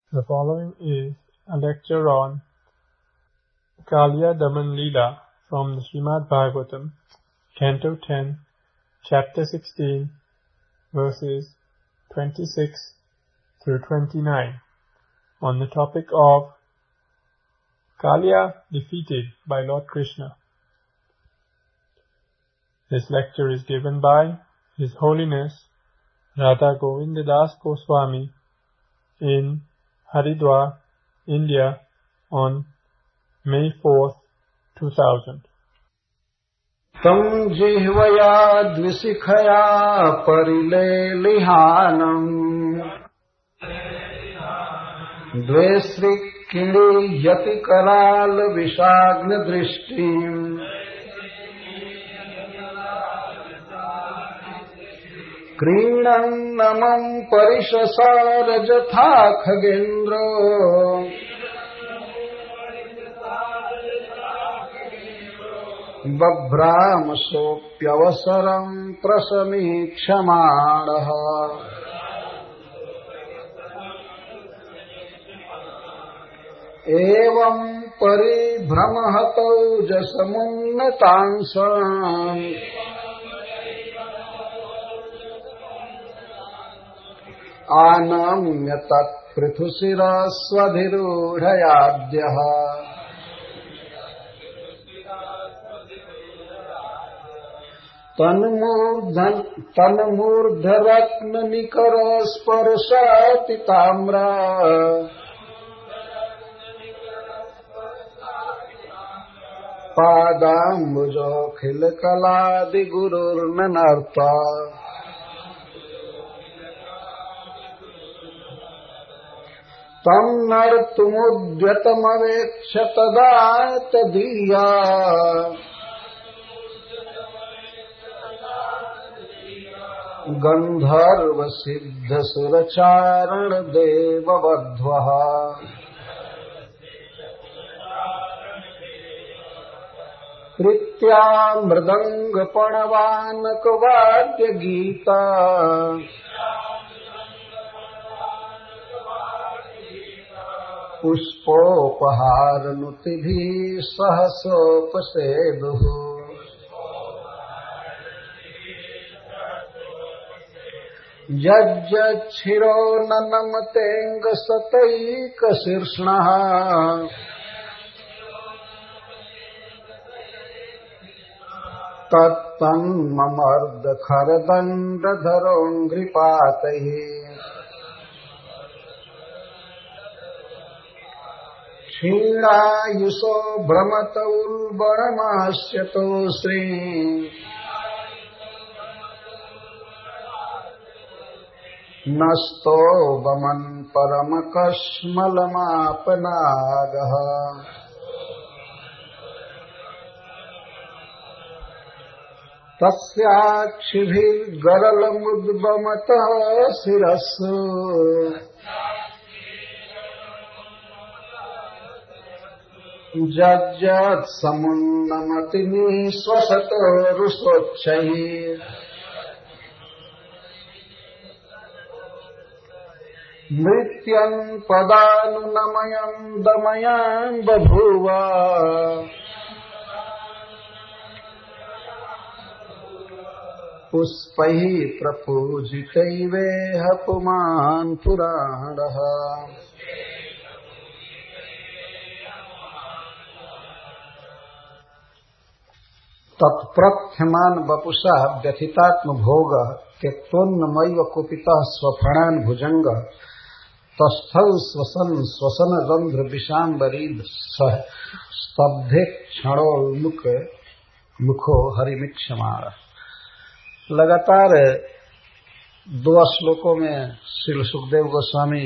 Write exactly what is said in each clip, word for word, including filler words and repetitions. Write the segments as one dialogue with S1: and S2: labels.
S1: The following is a lecture on Kaliya Daman Leela from the Srimad Bhagavatam, Canto ten, Chapter sixteen, verses twenty-six through twenty-nine, on the topic of Kaliya defeated by Lord Krishna. This lecture is given by His Holiness Radha Govinda Das Goswami in Haridwar, India on May fourth, two thousand.
S2: Tam jihvaya dvisikhaya parilelihanam dvesrikili yati karal vishagna drishtim Krinam namam parishasara jatha khagendro Babhramasopyavasaram prasamikshamadah Evam paribhramahatau jasamunnatansam Anamya tat prithusira swadhirudhayadyah Tanmurdharatna nikara sparshati tamra Padambujo khilkaladi gurur nanarta Tam nartumudyatamavekshatadatadiya Gandharva siddha suracharana deva vadhvaha Kritya mridanga panavanaka vadya gita Pushpopaharanutibhi sahasopaseduhu Yajjachiro nanamatenga sataika sirshnaha Tattan mamardha kharadanda dharonggripatahi Shirayuso brahmataul baramasyato sri Nasto vaman paramakashmalamapanaagaha Tasyakshibhir garalamudvamata sirasu Jajjat samunnamatini swasato rusochayi Mrityam padanunamayam damayam babhuva Puspaihi prapujitaiveha puman puranaha Tatprathyaman vapusha vyathitatma bhoga Kektonnamaiva kupitah swaphanan bhujanga Tasthau swasan swasana randhra vishambarid stabdhe क्षणोल मुख मुखो हरिमिक्षमारा। लगातार दो श्लोकों में श्री सुखदेव गोस्वामी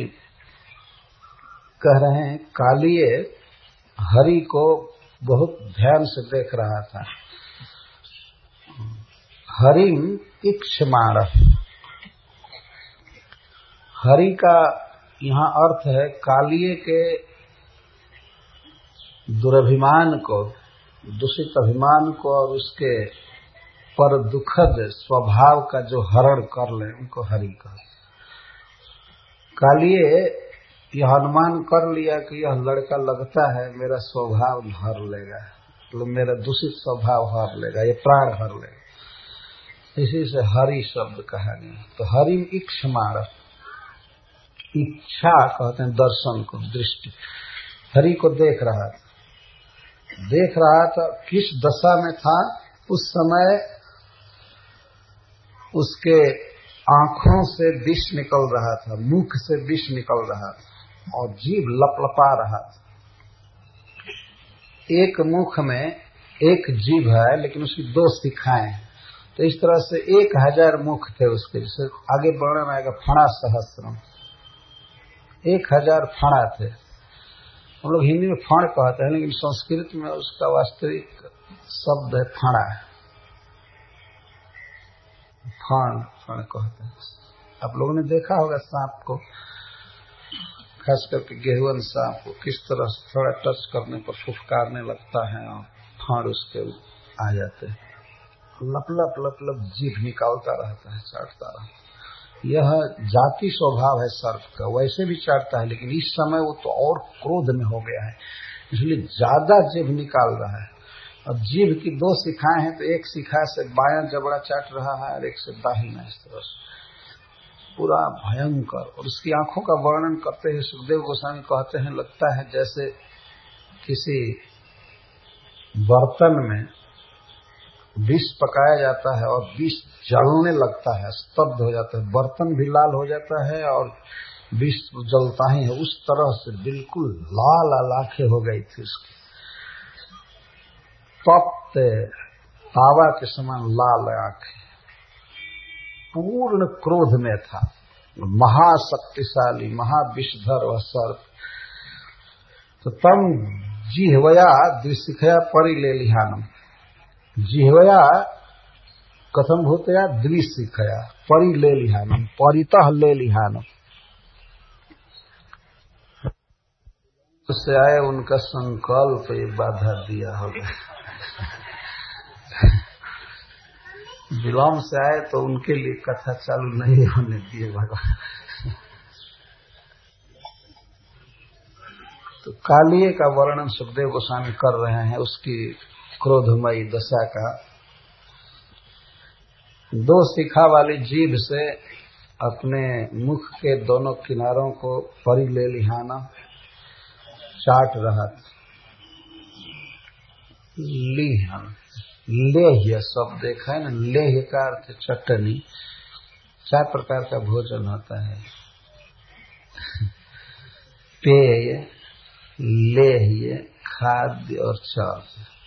S2: कह रहे हैं कालिये हरि को बहुत ध्यान से देख रहा था। हरिम इक्षमाण हरि का यहाँ अर्थ है कालिये के दुरभिमान को, दूषित अभिमान को और उसके पर दुखद स्वभाव का जो हरण कर ले उनको हरि का। कालिये यह अनुमान कर लिया कि यह लड़का लगता है मेरा स्वभाव हर लेगा, मतलब मेरा दूषित स्वभाव हर लेगा, ये प्राण हर लेगा, इसी से हरि शब्द कहा गया। तो हरि इक्षमाण, इच्छा कहते हैं दर्शन को, दृष्टि। हरि को देख रहा था, देख रहा था किस दशा में था उस समय, उसके आंखों से विष निकल रहा था, मुख से विष निकल रहा था और जीभ लपलपा रहा था। एक मुख में एक जीभ है लेकिन उसकी दो शिखाएं हैं, तो इस तरह से एक हजार मुख थे उसके। जैसे आगे वर्णन आएगा फणा सहस्त्रम, एक हजार फणा थे। हम लोग हिंदी में फण कहते हैं लेकिन संस्कृत में उसका वास्तविक शब्द है फणा, फण फण कहते हैं। आप लोगों ने देखा होगा सांप को, खास करके गेहुअन सांप को, किस तरह से थोड़ा टच करने पर फुफकारने लगता है और फण उसके आ जाते हैं, लप लप लप लप जीभ निकालता रहता है, चाटता रहता है। यह जाति स्वभाव है सर्प का, वैसे भी चाटता है लेकिन इस समय वो तो और क्रोध में हो गया है, इसलिए ज्यादा जीभ निकाल रहा है। अब जीभ की दो शिखाएं हैं, तो एक शिखा से बायां जबड़ा चाट रहा है और एक से दाहिना, इस तरह से पूरा भयंकर। और उसकी आंखों का वर्णन करते हुए सुखदेव गोस्वामी कहते हैं लगता है जैसे किसी बर्तन में विष पकाया जाता है और विष जलने लगता है, स्तब्ध हो जाता है, बर्तन भी लाल हो जाता है और विष जलता ही है, उस तरह से बिल्कुल लाल लाल आंखें हो गई थी उसकी, तप्त तावा के समान लाल आंखें, पूर्ण क्रोध में था, महाशक्तिशाली महाविषधर वह सर्प। तो तम जिह्वया द्विशिखया परिलेलिहानम, जिह्वया कथम भूतया द्विशिखया परिलेलिहानम, परितः लेलिहानम, उससे आए उनका संकल्प ये बाधा दिया होगा। विलम्ब से आए तो उनके लिए कथा चालू नहीं होने दिए भगवान। तो कालिये का वर्णन सुखदेव गोस्वामी कर रहे हैं, उसकी क्रोधमयी दशा का। दो शिखा वाली जीभ से अपने मुख के दोनों किनारों को परिलेलिहाना चाट रहा था। लिहान लेह्य शब्द देखा है ना, लेह्य का अर्थ चटनी। चार प्रकार का भोजन होता है, पेय, लेह्य, खाद्य और चर्च।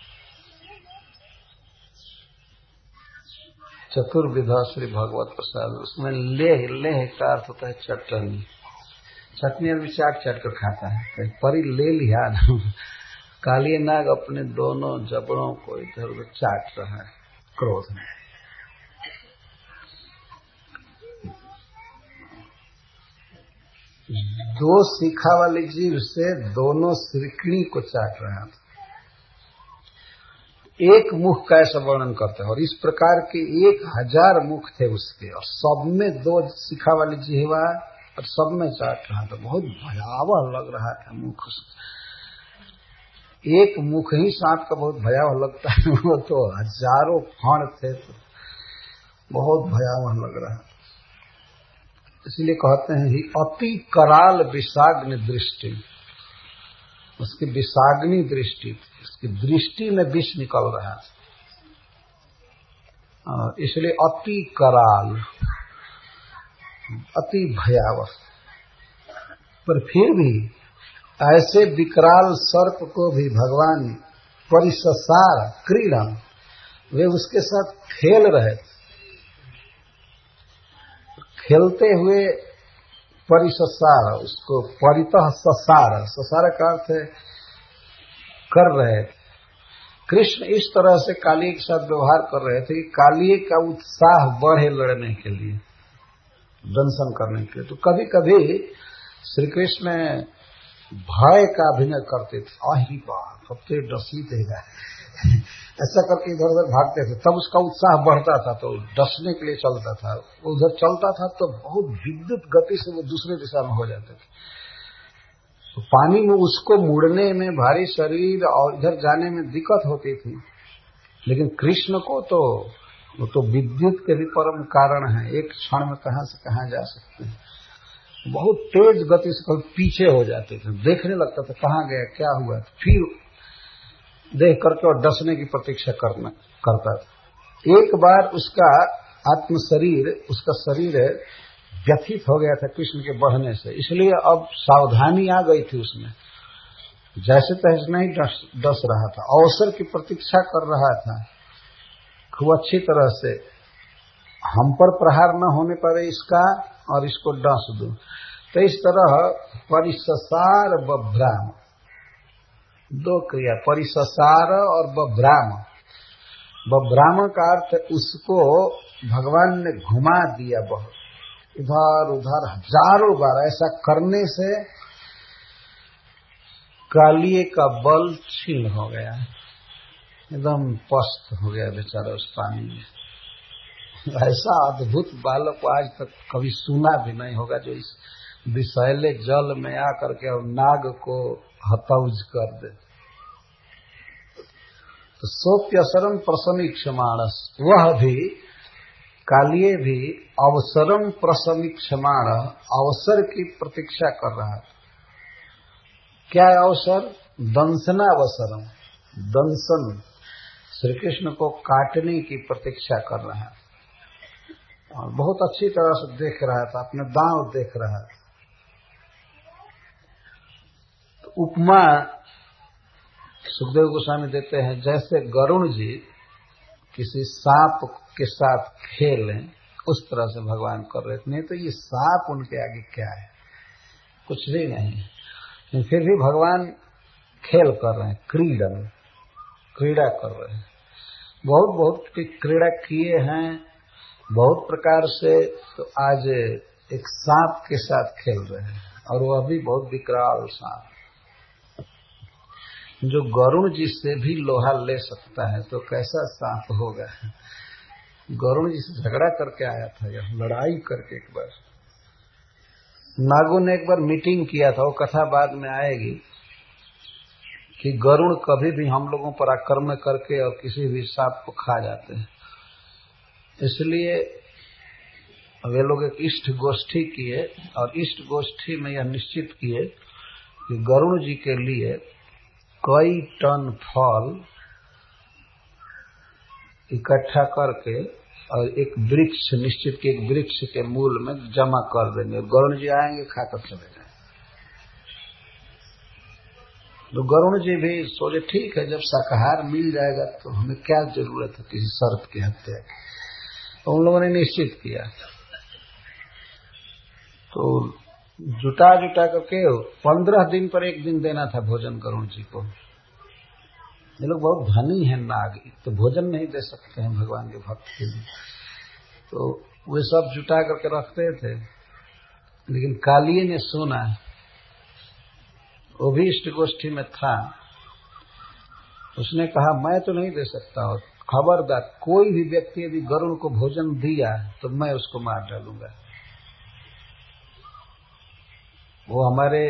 S2: चतुर्विधा श्री भगवत प्रसाद, उसमें लेह लेह का अर्थ होता है चटनी। चटनी आदमी चाट चाट कर खाता है, परी ले लिया। काली नाग अपने दोनों जबड़ों को इधर उधर चाट रहा है क्रोध में। दो शिखा वाली जीभ से दोनों सिरकनी को चाट रहा था। एक मुख का ऐसा वर्णन करते हैं, और इस प्रकार के एक हजार मुख थे उसके, और सब में दो शिखा वाली जिह्वा और सब में चाट रहा था। बहुत भयावह लग रहा था मुख उसका। एक मुख ही सांप का बहुत भयावह लगता है, वो तो हजारों फण थे, तो बहुत भयावह लग रहा है। इसलिए कहते हैं ही अति कराल विषाग्नि दृष्टि, उसकी विषाग्नि दृष्टि, उसकी दृष्टि में विष निकल रहा है, इसलिए अति कराल, अति भयावह। पर फिर भी ऐसे विकराल सर्प को भी भगवान परिससार क्रीड़न, वे उसके साथ खेल रहे थे। खेलते हुए परिससार, उसको परितः ससार, ससार का अर्थ है कर रहे थे। कृष्ण इस तरह से कालिये के साथ व्यवहार कर रहे थे कि कालिये का उत्साह बढ़े लड़ने के लिए, दंशन करने के लिए। तो कभी कभी श्री कृष्ण भय का अभिनय करते थे, आही बात अब तो डसी देगा, ऐसा करके इधर उधर भागते थे, तब उसका उत्साह बढ़ता था, तो डसने के लिए चलता था। उधर चलता था तो बहुत विद्युत गति से वो दूसरे दिशा में हो जाते थे। पानी में उसको मुड़ने में, भारी शरीर और इधर जाने में दिक्कत होती थी, लेकिन कृष्ण को तो वो तो विद्युत के भी परम कारण है, एक क्षण में कहां से कहां जा सकते हैं। बहुत तेज गति से कभी पीछे हो जाते थे, देखने लगता था कहां गया, क्या हुआ, फिर देख करके और डसने की प्रतीक्षा करना करता था। एक बार उसका आत्म शरीर, उसका शरीर व्यथित हो गया था कृष्ण के बढ़ने से, इसलिए अब सावधानी आ गई थी उसमें, जैसे तैसे नहीं डस, डस रहा था, अवसर की प्रतीक्षा कर रहा था खूब अच्छी तरह से, हम पर प्रहार न होने पर इसका और इसको डस दूं। तो इस तरह परिससार बभ्राम, दो क्रिया, परिससार और बभ्राम। बभ्राम का अर्थ उसको भगवान ने घुमा दिया, बहुत इधर उधर हजारों बार। ऐसा करने से कालिए का बल छीन हो गया, एकदम पस्त हो गया बेचारा उस पानी में। ऐसा अद्भुत बालक को आज तक कभी सुना भी नहीं होगा, जो इस विषैले जल में आकर के और नाग को हतौज कर दे। तो सोप्यसरम प्रसमीक्षमाणस, वह भी कालिए भी अवसरम प्रसमीक्षमाण, अवसर की प्रतीक्षा कर रहा था। क्या अवसर? दंसनावसरम, दंसन, श्री कृष्ण को काटने की प्रतीक्षा कर रहा है और बहुत अच्छी तरह से देख रहा था, अपने दांव देख रहा था। तो उपमा सुखदेव गोस्वामी देते हैं, जैसे गरुण जी किसी सांप के साथ खेलें, उस तरह से भगवान कर रहे थे। नहीं तो ये सांप उनके आगे क्या है, कुछ भी नहीं, लेकिन फिर भी भगवान खेल कर रहे हैं, क्रीडन, क्रीड़ा कर रहे हैं। बहुत बहुत की क्रीड़ा किए हैं बहुत प्रकार से। तो आज एक सांप के साथ खेल रहे हैं, और वह भी बहुत विकराल सांप, जो गरुण जी से भी लोहा ले सकता है, तो कैसा सांप होगा। गरुण जी से झगड़ा करके आया था, यह लड़ाई करके। एक बार नागों ने एक बार मीटिंग किया था, वो कथा बाद में आएगी, कि गरुण कभी भी हम लोगों पर आक्रमण करके और किसी भी सांप को खा जाते हैं। इसलिए वे लोग एक इष्ट गोष्ठी किए, और इष्ट गोष्ठी में यह निश्चित किए कि गरुण जी के लिए कई टन फल इकट्ठा करके और एक वृक्ष निश्चित के एक वृक्ष के मूल में जमा कर देंगे। गरुण जी आएंगे, खाकर चले जाएंगे। तो गरुण जी भी सोचे ठीक है, जब शाकाहार मिल जाएगा तो हमें क्या जरूरत है किसी सर्प की हत्या की। तो उन लोगों ने निश्चित किया, तो जुटा जुटा करके पंद्रह दिन पर एक दिन देना था भोजन गरुण जी को। ये लोग बहुत धनी हैं नाग, तो भोजन नहीं दे सकते हैं भगवान के भक्त के लिए, तो वे सब जुटा करके रखते थे। लेकिन कालिए ने सुना, वो भी इष्ट गोष्ठी में था, उसने कहा मैं तो नहीं दे सकता, और खबरदार कोई भी व्यक्ति यदि गरुण को भोजन दिया तो मैं उसको मार डालूंगा। वो हमारे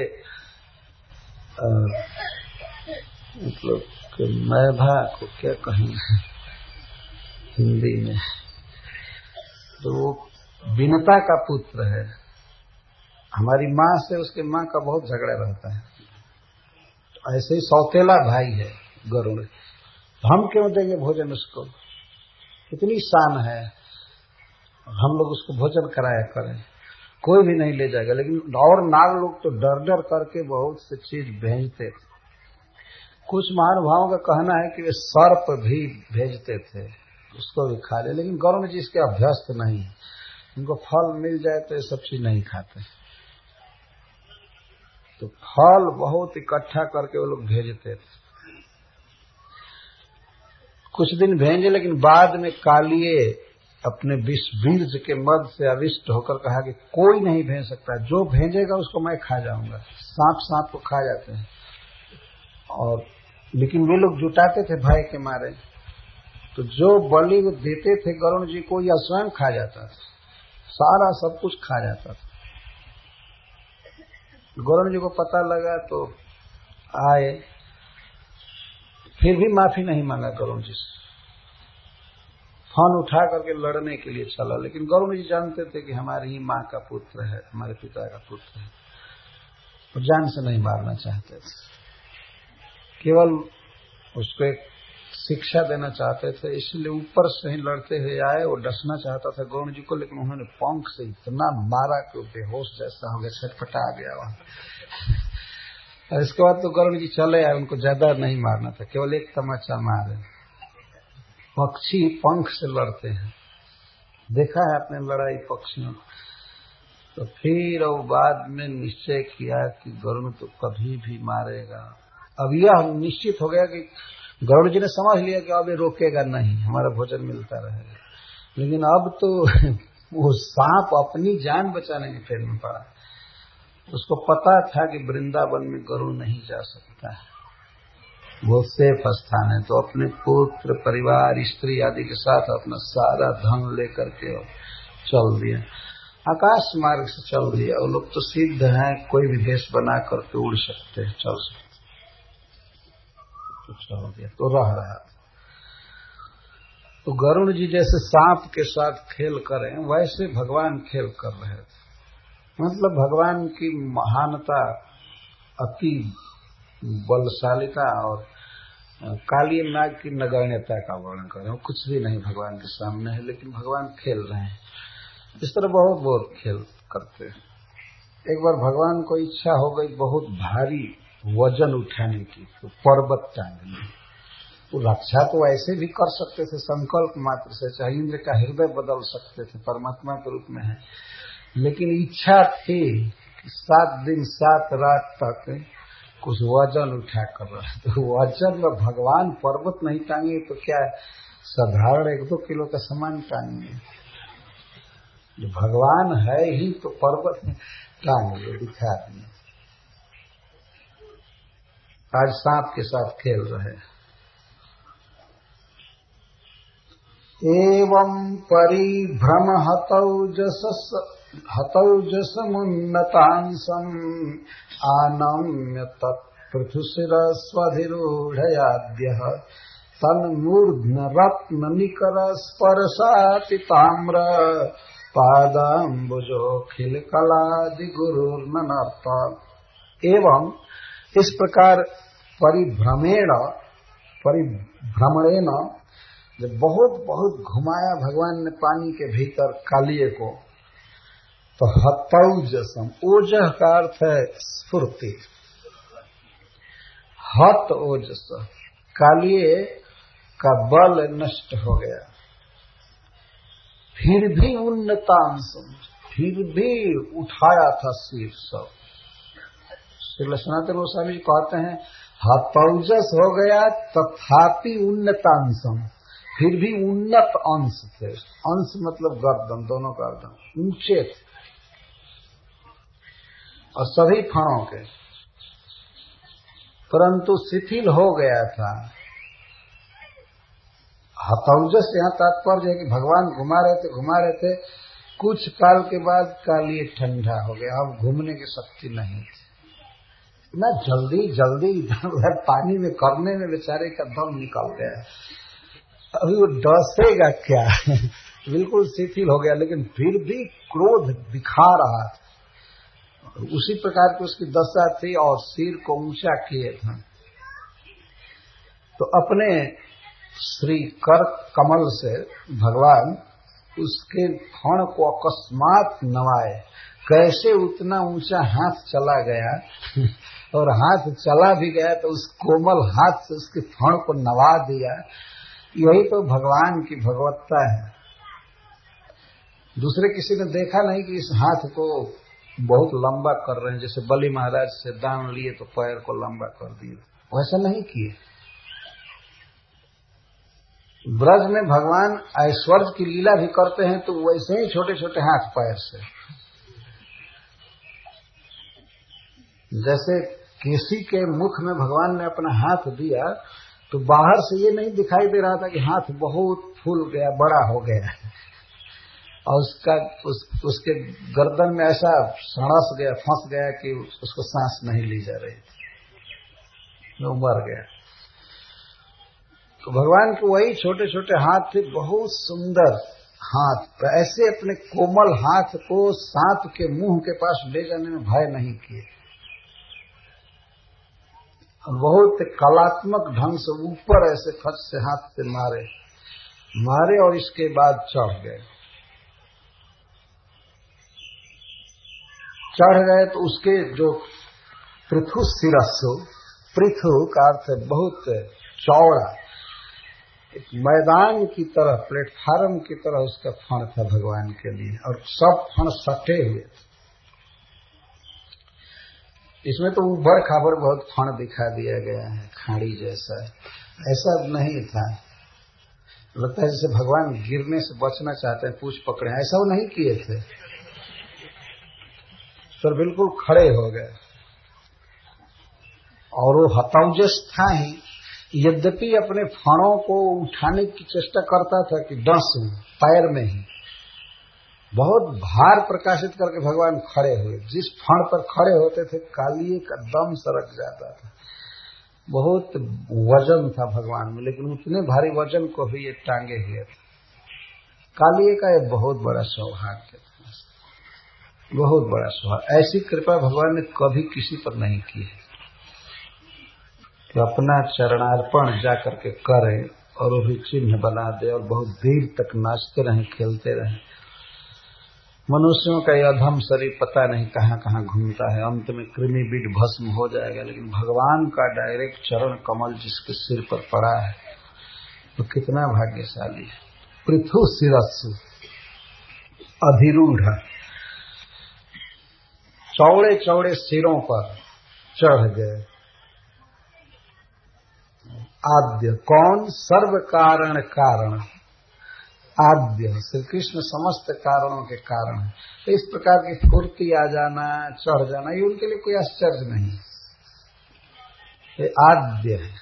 S2: मतलब कि मैभा को क्या कहेंगे हिंदी में, तो वो विनता का पुत्र है। हमारी माँ से उसके माँ का बहुत झगड़ा रहता है, तो ऐसे ही सौतेला भाई है गरुड़, हम क्यों देंगे भोजन उसको, कितनी शान है, हम लोग उसको भोजन कराया करें, कोई भी नहीं ले जाएगा। लेकिन और नाग लोग तो डर डर करके बहुत सी चीज भेजते थे। कुछ महानुभावों का कहना है कि वे सर्प भी भेजते थे, उसको भी खा ले, लेकिन गरुड़ जी इसके अभ्यस्त नहीं, उनको फल मिल जाए तो ये सब चीज नहीं खाते। तो फल बहुत इकट्ठा करके वो लोग भेजते थे। कुछ दिन भेजे, लेकिन बाद में कालिए अपने विष बीज के मद से अविष्ट होकर कहा कि कोई नहीं भेज सकता, जो भेजेगा उसको मैं खा जाऊंगा। सांप सांप को खा जाते हैं, और लेकिन वे लोग जुटाते थे भय के मारे, तो जो बलि वो देते थे गरुण जी को, या स्वयं खा जाता था, सारा सब कुछ खा जाता था। गरुड़ जी को पता लगा तो आए, फिर भी माफी नहीं मांगा गरुड़ जी से, फोन उठा करके लड़ने के लिए चला। लेकिन गरुड़ जी जानते थे कि हमारी ही माँ का पुत्र है, हमारे पिता का पुत्र है, तो जान से नहीं मारना चाहते थे, केवल उसको एक शिक्षा देना चाहते थे। इसलिए ऊपर से ही लड़ते हुए आए, वो डसना चाहता था गरुड़ जी को, लेकिन उन्होंने पंख से इतना मारा कि वो बेहोश जैसा हो गया, छटपटा गया वहां। इसके बाद तो गरुड़ जी चले आए, उनको ज्यादा नहीं मारना था, केवल एक तमाचा मारे। पक्षी पंख से लड़ते हैं, देखा है आपने लड़ाई पक्षियों। तो फिर वो बाद में निश्चय किया कि गरुड़ तो कभी भी मारेगा। अब यह निश्चित हो गया कि गरुड़ जी ने समझ लिया कि अब ये रोकेगा नहीं, हमारा भोजन मिलता रहेगा। लेकिन अब तो वो सांप अपनी जान बचाने के फेर में पड़ा। उसको पता था कि वृंदावन में गरुड़ नहीं जा सकता है, वो सेफ स्थान है। तो अपने पुत्र परिवार स्त्री आदि के साथ अपना सारा धन लेकर के चल दिया, आकाश मार्ग से चल दिया। वो लोग तो सिद्ध हैं, कोई भी भेष बना करके उड़ सकते हैं, चल सकते, तो चल दिया तो रह रहा। तो गरुड़ जी जैसे सांप के साथ खेल करें, वैसे भगवान खेल कर रहे थे। मतलब भगवान की महानता, अति बलशालिता और काली नाग की नगण्यता का वर्णन कर रहे हैं। कुछ भी नहीं भगवान के सामने है, लेकिन भगवान खेल रहे हैं। इस तरह बहुत बहुत खेल करते हैं। एक बार भगवान को इच्छा हो गई बहुत भारी वजन उठाने की, तो पर्वत टांगने। तो रक्षा तो ऐसे भी कर सकते थे संकल्प मात्र से, चाहे इंद्र का हृदय बदल सकते थे, परमात्मा के रूप में है। लेकिन इच्छा थी कि सात दिन सात रात तक कुछ वजन उठा कर रहा। तो वजन में भगवान पर्वत नहीं टांगे तो क्या साधारण एक दो किलो का सामान टांगे। जो भगवान है ही तो पर्वत टांगे, दिखा दिए। आज सांप के साथ खेल रहे। एवं परिभ्रम हतौ जस हतौ जसमुन्नतांसं आनम्य तत्पृथुशिर स्वधिरूढयाद्यः तन्मूर्ध्न रत्न निकर स्पर्शाति ताम्र पादाम्बुजोखिल कलादि गुरुर्ननर्त। एवं इस प्रकार परिभ्रमेण परिभ्रमणेन जब बहुत बहुत घुमाया भगवान ने पानी के भीतर कालिये को, तो हतौजसम, ओजह का अर्थ है स्फूर्ति, हत ओजस, कालिये का बल नष्ट हो गया। फिर भी उन्नतांशम, फिर भी उठाया था सिर सब। श्री सनातन गोस्वामी जी कहते हैं हतौजस हो गया तथापि उन्नतांशम, फिर भी उन्नत अंश थे। अंश मतलब गर्दन, दोनों गर्दन ऊंचे थे और सभी फणों के, परंतु शिथिल हो गया था। हतौजस यहाँ तात्पर्य है कि भगवान घुमा रहे थे घुमा रहे थे कुछ काल के बाद कालिये ठंडा हो गया, अब घूमने की शक्ति नहीं थी। इतना जल्दी जल्दी इधर उधर पानी में करने में बेचारे का दम निकल गया। अभी वो डसेगा क्या बिल्कुल शिथिल हो गया, लेकिन फिर भी क्रोध दिखा रहा था। उसी प्रकार की उसकी दशा थी और सिर को ऊंचा किए थे। तो अपने श्री कर कमल से भगवान उसके फण को अकस्मात नवाए। कैसे उतना ऊंचा हाथ चला गया और हाथ चला भी गया तो उस कोमल हाथ से उसके फण को नवा दिया। यही तो भगवान की भगवत्ता है। दूसरे किसी ने देखा नहीं कि इस हाथ को बहुत लंबा कर रहे हैं, जैसे बलि महाराज से दान लिए तो पैर को लंबा कर दिए, वैसा नहीं किए। ब्रज में भगवान ऐश्वर्य की लीला भी करते हैं तो वैसे ही छोटे छोटे हाथ पैर से, जैसे केसी के मुख में भगवान ने अपना हाथ दिया तो बाहर से ये नहीं दिखाई दे रहा था कि हाथ बहुत फूल गया, बड़ा हो गया। और उसका उस, उसके गर्दन में ऐसा सड़स गया, फंस गया कि उसको सांस नहीं ली जा रही थी, वो मर गया। तो भगवान के वही छोटे छोटे हाथ थे, बहुत सुंदर हाथ, ऐसे अपने कोमल हाथ को सांप के मुंह के पास ले जाने में भय नहीं किए, और बहुत कलात्मक ढंग से ऊपर ऐसे खच से हाथ से मारे मारे और इसके बाद चढ़ गए। चढ़ गए तो उसके जो पृथु शिरस्सु, पृथु का अर्थ है बहुत चौड़ा, एक मैदान की तरह, प्लेटफार्म की तरह उसका फण था भगवान के लिए, और सब फण सटे हुए थे। इसमें तो ऊबर खाबर बहुत फण दिखा दिया गया है, खाड़ी जैसा, ऐसा नहीं था। लगता है जैसे भगवान गिरने से बचना चाहते हैं, पूछ पकड़े, ऐसा वो नहीं किए थे, तो बिल्कुल खड़े हो गए। और वो हतौजस था ही, यद्यपि अपने फणों को उठाने की चेष्टा करता था कि डंसूं पैर में ही, बहुत भार प्रकाशित करके भगवान खड़े हुए। जिस फण पर खड़े होते थे कालिए का दम सरक जाता था, बहुत वजन था भगवान में, लेकिन उतने भारी वजन को भी ये टांगे हुए थे। कालिए का ये बहुत बड़ा सौभाग्य था, बहुत बड़ा सौभाग्य। ऐसी कृपा भगवान ने कभी किसी पर नहीं की है कि अपना चरणार्पण जा करके करे और वो भी चिन्ह बना दे और बहुत देर तक नाचते रहे, खेलते रहे। मनुष्यों का यह अधम शरीर पता नहीं कहाँ कहाँ घूमता है, अंत में कृमि बीट भस्म हो जाएगा, लेकिन भगवान का डायरेक्ट चरण कमल जिसके सिर पर पड़ा है तो कितना भाग्यशाली है। पृथु शिरस्सु अधिरूढ़, चौड़े चौड़े सिरों पर चढ़ गए। आद्य कौन? सर्व कारण कारण, आद्य श्री कृष्ण समस्त कारणों के कारण है। तो इस प्रकार की फुर्ती आ जाना, चढ़ जाना, ये उनके लिए कोई आश्चर्य नहीं, ये आद्य है।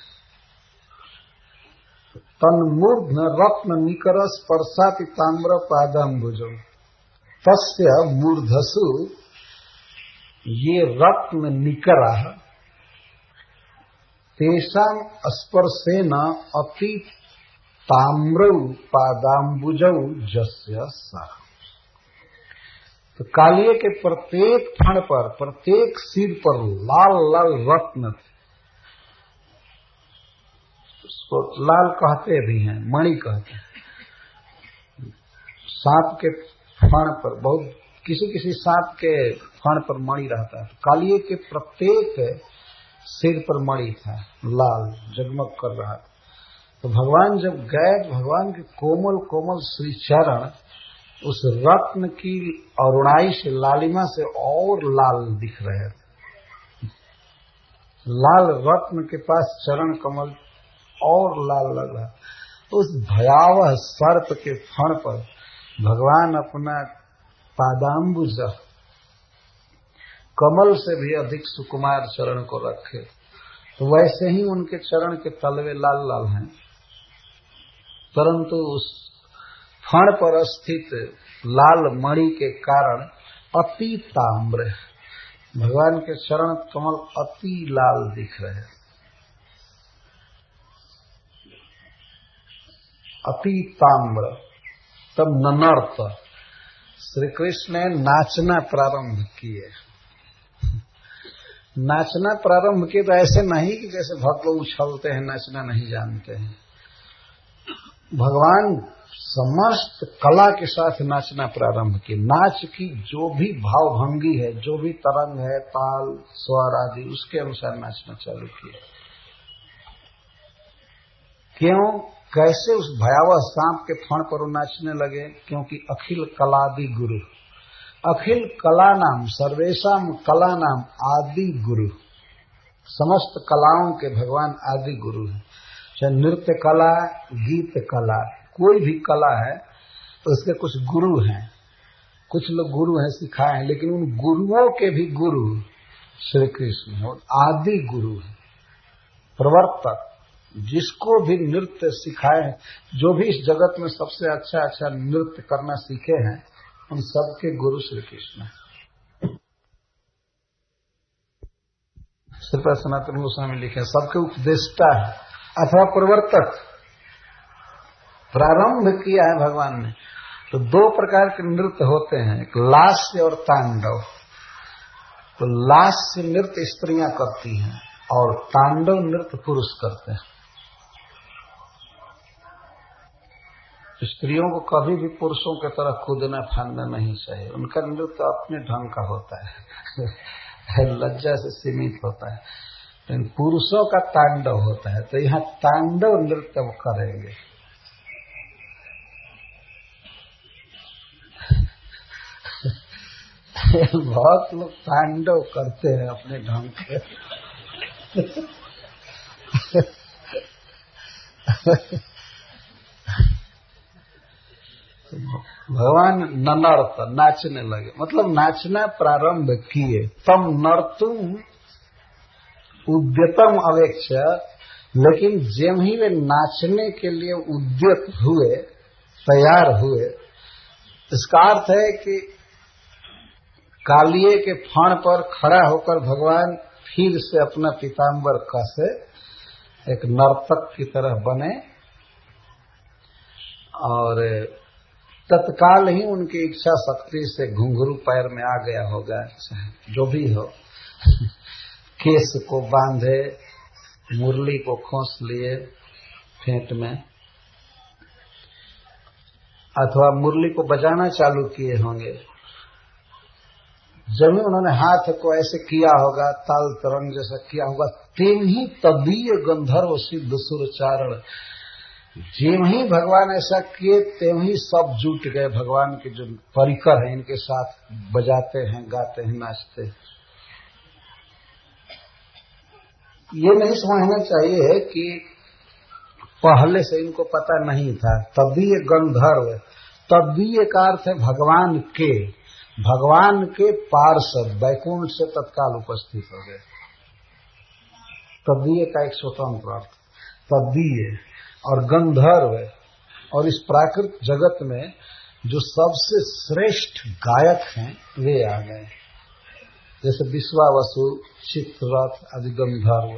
S2: तन्मूर्ध्न रत्न निकर स्पर्शाति ताम्र पादाम्बुजो, तस्य मूर्धसु ये रत्न निकरा तेषां स्पर्शेन अति ताम्रौ पादाम्बुजौ जस्य सा। तो कालिये के प्रत्येक फण पर, प्रत्येक सिर पर लाल लाल रत्न थे। उसको लाल कहते भी हैं, मणि कहते हैं। सांप के फण पर बहुत, किसी किसी सांप के फण पर मणि रहता है। कालिये के प्रत्येक सिर पर मणि था, लाल जगमग कर रहा था। तो भगवान जब गए, भगवान के कोमल कोमल श्री चरण उस रत्न की अरुणाई से, लालिमा से और लाल दिख रहे थे। लाल रत्न के पास चरण कमल और लाल लग रहा। उस भयावह सर्प के फण पर भगवान अपना पादाम्बुज, कमल से भी अधिक सुकुमार चरण को रखे। तो वैसे ही उनके चरण के तलवे लाल लाल हैं, परंतु उस फण पर स्थित लाल मणि के कारण अति ताम्र, भगवान के चरण कमल अति लाल दिख रहे हैं, अति ताम्र। तब ननर्त, श्री कृष्ण ने नाचना प्रारंभ किए। नाचना प्रारंभ किए तो ऐसे नहीं कि जैसे भक्त लोग उछलते हैं, नाचना नहीं जानते हैं। भगवान समस्त कला के साथ नाचना प्रारंभ किए। नाच की जो भी भाव भंगी है, जो भी तरंग है, ताल स्वर आदि, उसके अनुसार नाचना चालू किया। क्यों? कैसे? उस भयावह सांप के फण पर नाचने लगे, क्योंकि अखिल कलादि गुरु, अखिल कला नाम, सर्वेशम कला नाम आदि गुरु, समस्त कलाओं के भगवान आदि गुरु हैं। चाहे नृत्य कला, गीत कला, कोई भी कला है तो उसके कुछ गुरु हैं। कुछ लोग गुरु हैं, सिखाए हैं, लेकिन उन गुरुओं के भी गुरु श्री कृष्ण है, आदि गुरु है, प्रवर्तक। जिसको भी नृत्य सिखाए हैं, जो भी इस जगत में सबसे अच्छा अच्छा नृत्य करना सीखे हैं, उन सबके गुरु श्री कृष्ण। श्रीपाद सनातन गोस्वामी लिखे सबके उपदेष्टा है अथवा प्रवर्तक। प्रारंभ किया है भगवान ने। तो दो प्रकार के नृत्य होते हैं, एक लास्य और तांडव। तो लास्य नृत्य स्त्रियां करती हैं और तांडव नृत्य पुरुष करते हैं। स्त्रियों को कभी भी पुरुषों की तरह कूदना फांदना नहीं चाहिए। उनका नृत्य अपने ढंग का होता है, लज्जा से सीमित होता है। लेकिन पुरुषों का तांडव होता है, तो यहाँ तांडव नृत्य वो करेंगे। बहुत लोग तांडव करते हैं अपने ढंग से। भगवान ननर्त नाचने लगे, मतलब नाचना प्रारंभ किए। तम नर्तुम उद्यतम अवेक्ष, लेकिन जब ही वे नाचने के लिए उद्यत हुए, तैयार हुए, इसका अर्थ है कि कालिए के फण पर खड़ा होकर भगवान फिर से अपना पीताम्बर कसे, एक नर्तक की तरह बने और तत्काल ही उनकी इच्छा शक्ति से घुंघरू पैर में आ गया होगा, जो भी हो। केस को बांधे, मुरली को खोस लिए फेंट में, अथवा मुरली को बजाना चालू किए होंगे। जब उन्होंने हाथ को ऐसे किया होगा, ताल तरंग जैसा किया होगा, तेम ही तदीय गंधर्व सिद्ध सुरचारण। जेम ही भगवान ऐसा किए, तेम ही सब जुट गए। भगवान के जो परिकर हैं इनके साथ बजाते हैं, गाते हैं, नाचते हैं। ये नहीं समझना चाहिए कि पहले से इनको पता नहीं था। तदीय गंधर्व, तदीय का अर्थ है भगवान के, भगवान के पार्षद वैकुंठ से तत्काल उपस्थित हो गए। तदीय का एक स्वतंत्र अर्थ तदीय, और गंधर्व, और इस प्राकृत जगत में जो सबसे श्रेष्ठ गायक हैं वे आ गए, जैसे विश्वावसु, चित्ररथ आदि गंधर्व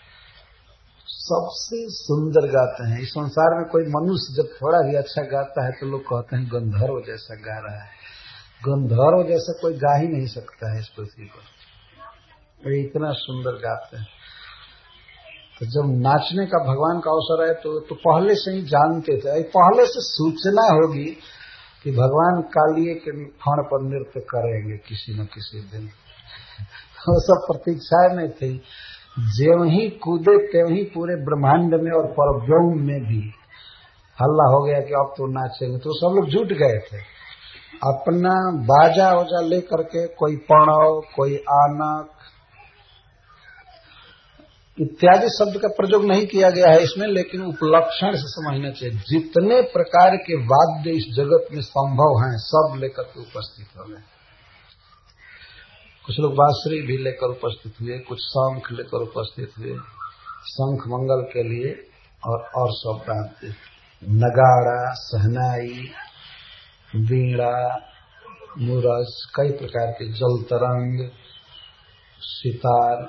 S2: सबसे सुंदर गाते हैं। इस संसार में कोई मनुष्य जब थोड़ा भी अच्छा गाता है तो लोग कहते हैं गंधर्व जैसा गा रहा है। गंधर्व जैसा कोई गा ही नहीं सकता है इस पृथ्वी पर, वे इतना सुंदर गाते हैं। तो जब नाचने का भगवान का अवसर है तो, तो पहले से ही जानते थे, पहले से सूचना होगी कि भगवान कालिए के फण पर नृत्य करेंगे किसी न किसी दिन। वो सब प्रतीक्षाएं में थी। ज्यों ही कूदे त्यों ही पूरे ब्रह्मांड में और परब्रह्म में भी हल्ला हो गया कि अब तो नाचेंगे। तो सब लोग जुट गए थे अपना बाजा वजा लेकर के, कोई पणव, कोई आनक इत्यादि शब्द का प्रयोग नहीं किया गया है इसमें, लेकिन उपलक्षण से समझना चाहिए। जितने प्रकार के वाद्य इस जगत में संभव हैं सब लेकर के उपस्थित हो गए। कुछ लोग बांसुरी भी लेकर उपस्थित हुए, कुछ शंख लेकर उपस्थित हुए, शंख मंगल के लिए, और और सब वाद्य, नगाड़ा, सहनाई, वीणा, मुरज, कई प्रकार के जल तरंग, सितार,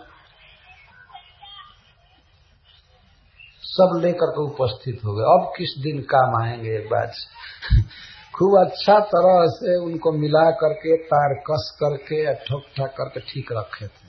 S2: सब लेकर के उपस्थित हो गए। अब किस दिन काम आएंगे ये बात। खूब अच्छा तरह से उनको मिला करके, तार कस करके, ठोक ठाक करके ठीक रखे थे,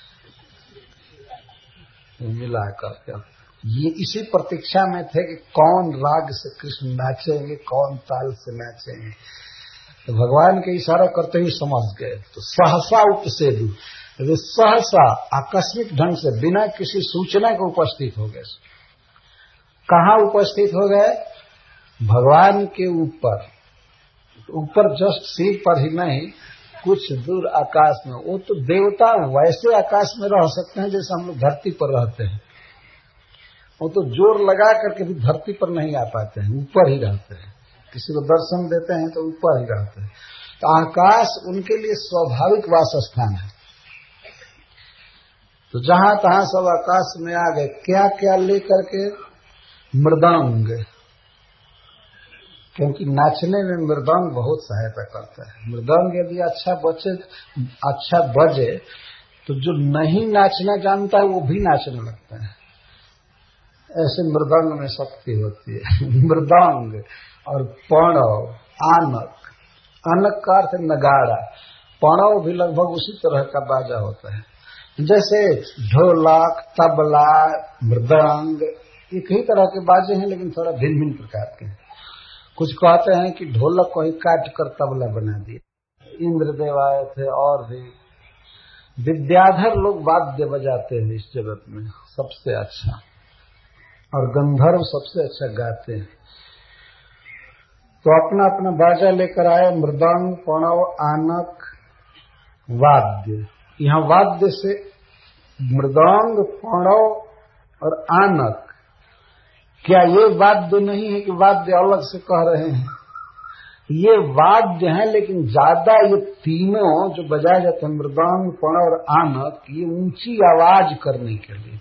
S2: मिला करके। ये इसी प्रतीक्षा में थे कि कौन राग से कृष्ण नाचेंगे, कौन ताल से नाचेंगे। तो भगवान के इशारा करते ही समझ गए। तो सहसा उपसेदु, वे सहसा आकस्मिक ढंग से बिना किसी सूचना के उपस्थित हो गए। कहाँ उपस्थित हो गए? भगवान के ऊपर, ऊपर जस्ट सिर पर ही नहीं, कुछ दूर आकाश में। वो तो देवता वैसे आकाश में रह सकते हैं जैसे हम लोग धरती पर रहते हैं। वो तो जोर लगा करके भी धरती पर नहीं आ पाते हैं, ऊपर ही रहते हैं। किसी को दर्शन देते हैं तो ऊपर ही रहते हैं। तो आकाश उनके लिए स्वाभाविक वास स्थान है। तो जहां तहां सब आकाश में आ गए। क्या क्या लेकर के? मृदंग, क्योंकि नाचने में मृदंग बहुत सहायता करता है। मृदंग यदि अच्छा बचे अच्छा बजे तो जो नहीं नाचना जानता है वो भी नाचने लगता है। ऐसे मृदंग में शक्ति होती है। मृदंग और पणव, आनक, आनक का अर्थ नगाड़ा, पणव भी लगभग उसी तरह का बाजा होता है। जैसे ढोलक, तबला, मृदंग एक ही तरह के बाजे हैं लेकिन थोड़ा भिन्न भिन्न प्रकार के हैं। कुछ कहते हैं कि ढोलक को ही काट कर तबला बना दिया। इंद्रदेव आए थे और भी विद्याधर लोग वाद्य बजाते हैं इस जगत में सबसे अच्छा, और गंधर्व सबसे अच्छा गाते हैं। तो अपना अपना बाजा लेकर आए, मृदंग, पणव, आनक, वाद्य। यहाँ वाद्य से मृदंग, पणव और आनक, क्या ये वाद्य नहीं है कि वाद्य अलग से कह रहे हैं? ये वाद्य है, लेकिन ज्यादा ये तीनों जो बजाए जाते हैं, मृदंग, पणव और आनक, ये ऊंची आवाज करने के लिए,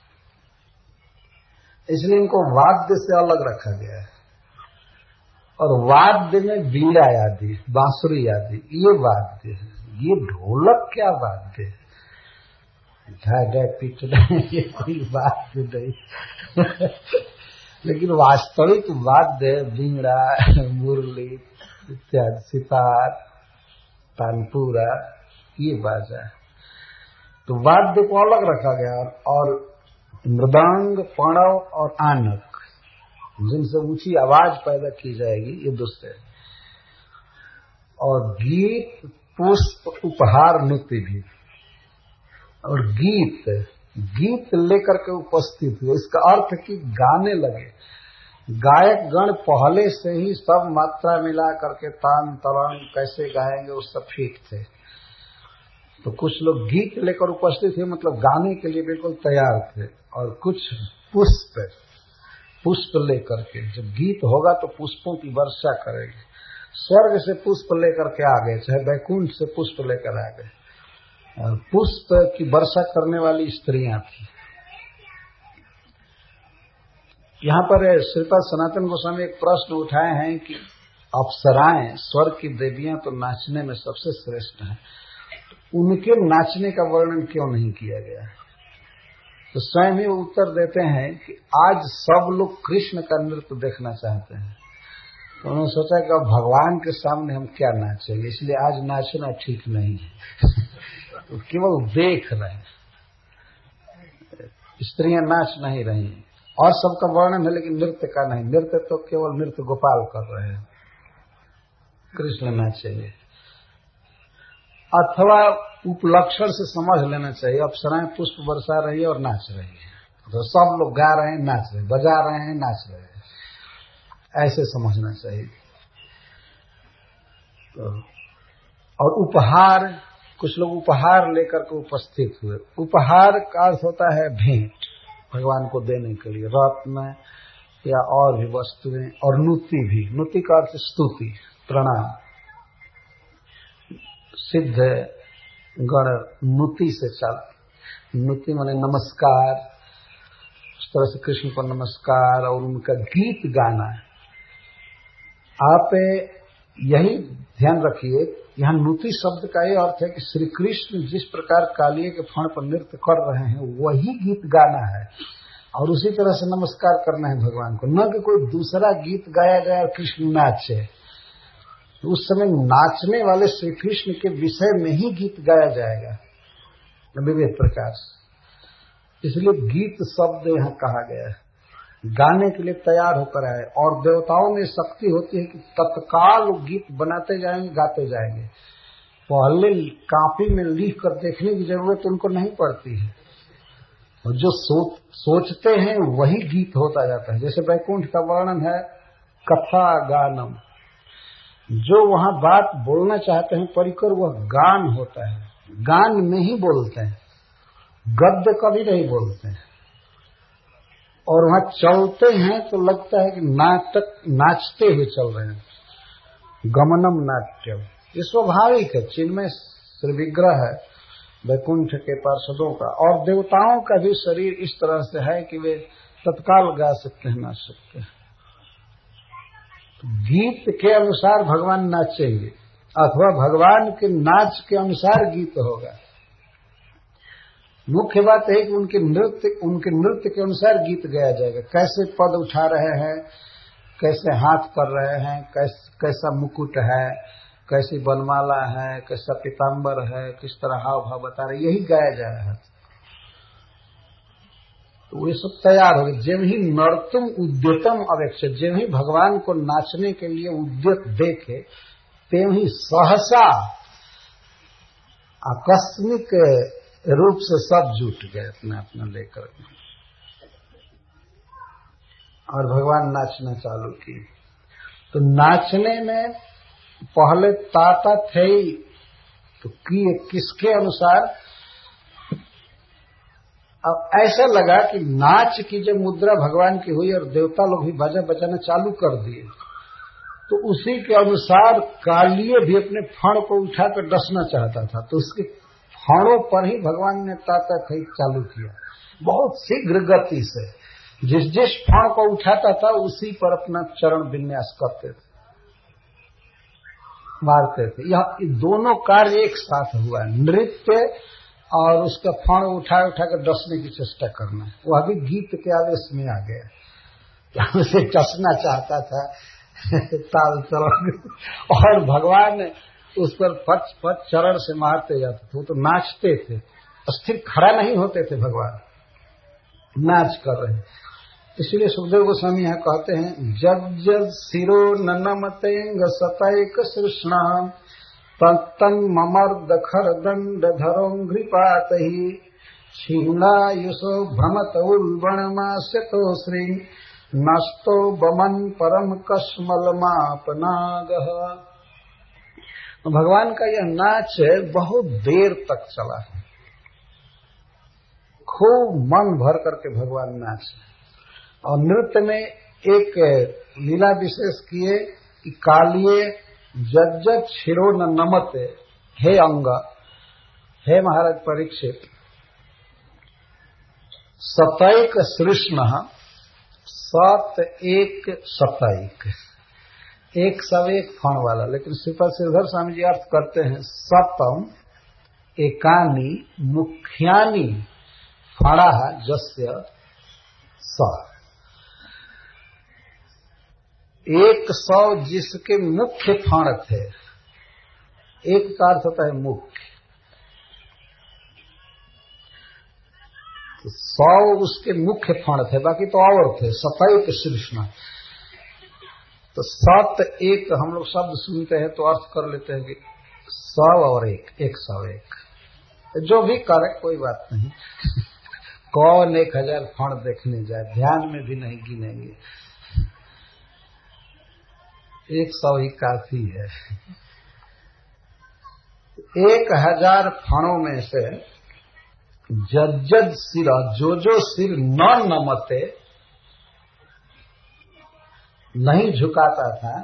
S2: इसलिए इनको वाद्य से अलग रखा गया है। और वाद्य में बीड़ा आदि, बांसुरी आदि, ये वाद्य है। ये ढोलक क्या वाद्य है? ढाई पीट ये कोई वाद्य नहीं। लेकिन वास्तविक वाद्य बीड़ा, मुरली इत्यादि, सितार, तानपुरा, ये बाजा है। तो वाद्य को अलग रखा गया। और मृदंग, पणव और आनक, जिनसे ऊंची आवाज पैदा की जाएगी, ये दूसरे। और गीत, पुष्प, उपहार, नृत्य भी। और गीत गीत लेकर के उपस्थित हुए, इसका अर्थ कि गाने लगे। गायक गण पहले से ही सब मात्रा मिला करके तान तरंग कैसे गाएंगे वो सब ठीक थे। तो कुछ लोग गीत लेकर उपस्थित थे, मतलब गाने के लिए बिल्कुल तैयार थे। और कुछ पुष्प पुष्प लेकर के, जब गीत होगा तो पुष्पों की वर्षा करेंगे। स्वर्ग से पुष्प लेकर के आ गए, चाहे वैकुंठ से पुष्प लेकर आ गए। पुष्प की वर्षा करने वाली स्त्रियां थी। यहाँ पर श्रीपाद सनातन गोस्वामी एक प्रश्न उठाए हैं कि अप्सराएं, स्वर्ग की देवियां तो नाचने में सबसे श्रेष्ठ हैं, तो उनके नाचने का वर्णन क्यों नहीं किया गया? तो स्वयं ही उत्तर देते हैं कि आज सब लोग कृष्ण का नृत्य देखना चाहते हैं। तो उन्होंने सोचा कि अब भगवान के सामने हम क्या नाचेंगे, इसलिए आज नाचना ठीक नहीं है। तो केवल देख रहे हैं, स्त्रियां नाच नहीं रही, और सबका वर्णन है लेकिन नृत्य का नहीं। नृत्य तो केवल नृत्य गोपाल कर रहे हैं, कृष्ण नाचेंगे। अथवा उपलक्षण से समझ लेना चाहिए, अप्सराएं पुष्प बरसा रही है और नाच रही है, तो सब लोग गा रहे हैं, नाच रहे हैं, बजा रहे हैं, नाच रहे हैं, ऐसे समझना चाहिए। तो और उपहार, कुछ लोग उपहार लेकर के उपस्थित हुए। उपहार का अर्थ होता है भेंट, भगवान को देने के लिए रत्न या और भी वस्तुएं। और नुति भी, नुति का अर्थ स्तुति, प्रणाम। सिद्ध गण नुति से चल, नुति माने नमस्कार, उस तरह से कृष्ण को नमस्कार और उनका गीत गाना। आप यही ध्यान रखिए, यहाँ नुति शब्द का ये अर्थ है कि श्री कृष्ण जिस प्रकार कालिये के फण पर नृत्य कर रहे हैं वही गीत गाना है, और उसी तरह से नमस्कार करना है भगवान को, न कि कोई दूसरा गीत गाया जाए और कृष्ण नाचे। तो उस समय नाचने वाले श्री कृष्ण के विषय में ही गीत गाया जाएगा विविध प्रकार से। इसलिए गीत शब्द यहाँ कहा गया है, गाने के लिए तैयार होकर आए। और देवताओं में शक्ति होती है कि तत्काल गीत बनाते जाएंगे, गाते जाएंगे। पहले कॉपी में लिख कर देखने की जरूरत उनको नहीं पड़ती है, और जो सोच सोचते हैं वही गीत होता जाता है। जैसे वैकुंठ का वर्णन है कथा गानम, जो वहां बात बोलना चाहते हैं परिकर वह गान होता है, गान में ही बोलते हैं, गद्य कभी नहीं बोलते हैं। और वहां चलते हैं तो लगता है कि नाटक नाचते हुए चल रहे हैं, गमनम नाट्यम। ये स्वाभाविक है, चिन्मय श्री विग्रह है वैकुंठ के पार्षदों का। और देवताओं का भी शरीर इस तरह से है कि वे तत्काल गा सकते हैं, नाच सकते हैं। गीत के अनुसार भगवान नाचेंगे अथवा भगवान के नाच के अनुसार गीत होगा। मुख्य बात है कि उनके नृत्य उनके नृत्य के अनुसार गीत गाया जाएगा। कैसे पद उठा रहे हैं, कैसे हाथ कर रहे हैं, कैस, कैसा मुकुट है, कैसी बनमाला है, कैसा पीताम्बर है, किस तरह हाव भाव बता रहे, यही गाया जा रहा है। तो ये सब तैयार हो गए। जब ही नर्तुम उद्यतम अवेक्ष, जब ही भगवान को नाचने के लिए उद्यत देखे, तेम ही सहसा आकस्मिक रूप से सब जुट गए अपना अपना लेकर और भगवान नाचना चालू किए। तो नाचने में पहले ताता थे ही, तो किए किसके अनुसार? अब ऐसा लगा कि नाच की जब मुद्रा भगवान की हुई और देवता लोग भी बाजा बजाना चालू कर दिए, तो उसी के अनुसार कालिए भी अपने फण को उठाकर डसना चाहता था। तो उसके फणों पर ही भगवान ने ताता थे चालू किया, बहुत शीघ्र गति से। जिस जिस फण को उठाता था उसी पर अपना चरण विन्यास करते थे, मारते थे। यह दोनों कार्य एक साथ हुआ, नृत्य और उसका फण उठा उठा कर डसने की चेष्टा करना। वह भी गीत के आवेश में आ गया, उसे डसना चाहता था ताल चरण, और भगवान उस पर फच फच चरण से मारते जाते थे। वो तो नाचते थे, स्थिर खड़ा नहीं होते थे, भगवान नाच कर रहे। इसलिए सुखदेव गोस्वामी यहाँ कहते हैं, जब जब सिरो ननमतेंग सतैक सृष्णा तंग ममर्द खर दंड धरोंघ्रिपातहि क्षीणायुषो भ्रमत उल्बणमास्यतो श्री नस्तो बमन परम कश्मलमापनागः। भगवान का यह नाच बहुत देर तक चला है, खूब मन भर करके भगवान नाचे। और नृत्य में एक लीला विशेष किए कि कालिए जज्जत शिरो न नमते, हे अंग, हे महाराज परीक्षित, सतैक सृष्ण, सत एक सतैक, एक सब एक फण वाला। लेकिन श्रीपद श्रीधर स्वामी जी अर्थ करते हैं, सतम एकानी मुख्यानी फणा जस्य स, एक सौ जिसके मुख्य फण थे। एक का अर्थ होता है मुख्य, तो सौ उसके मुख्य फण थे, बाकी तो और थे। सतैक सृष्ण, तो सत एक हम लोग शब्द सुनते हैं तो अर्थ कर लेते हैं कि सौ और एक, एक सौ एक, जो भी करे कोई बात नहीं। कौन एक हजार फण देखने जाए, ध्यान में भी नहीं गिनेंगे, एक सौ ही काफी है। एक हजार फणों में से जज्जद सिरा, जो जो सिर न नमते, नहीं झुकाता था,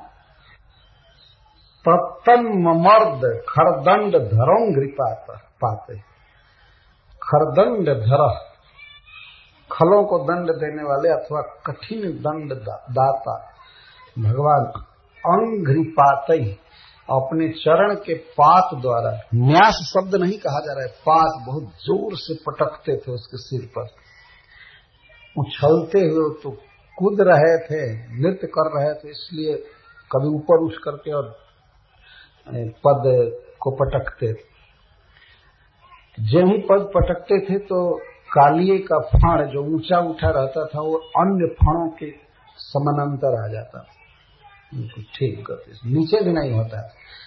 S2: तत्तन मर्द खरदंड धरोंघ्रि पाते। खरदंड धर, खलों को दंड देने वाले अथवा कठिन दंड दाता भगवान अंघ्रिपात, अपने चरण के पात द्वारा, न्यास शब्द नहीं कहा जा रहा है, पात बहुत जोर से पटकते थे उसके सिर पर। उछलते हुए तो कूद रहे थे, नृत्य कर रहे थे, इसलिए कभी ऊपर उठ करके और पद को पटकते थे। जब ही पद पटकते थे तो कालिए का फण जो ऊंचा उठा रहता था वो अन्य फणों के समानांतर आ जाता था, ठीक गति, नीचे भी नहीं होता,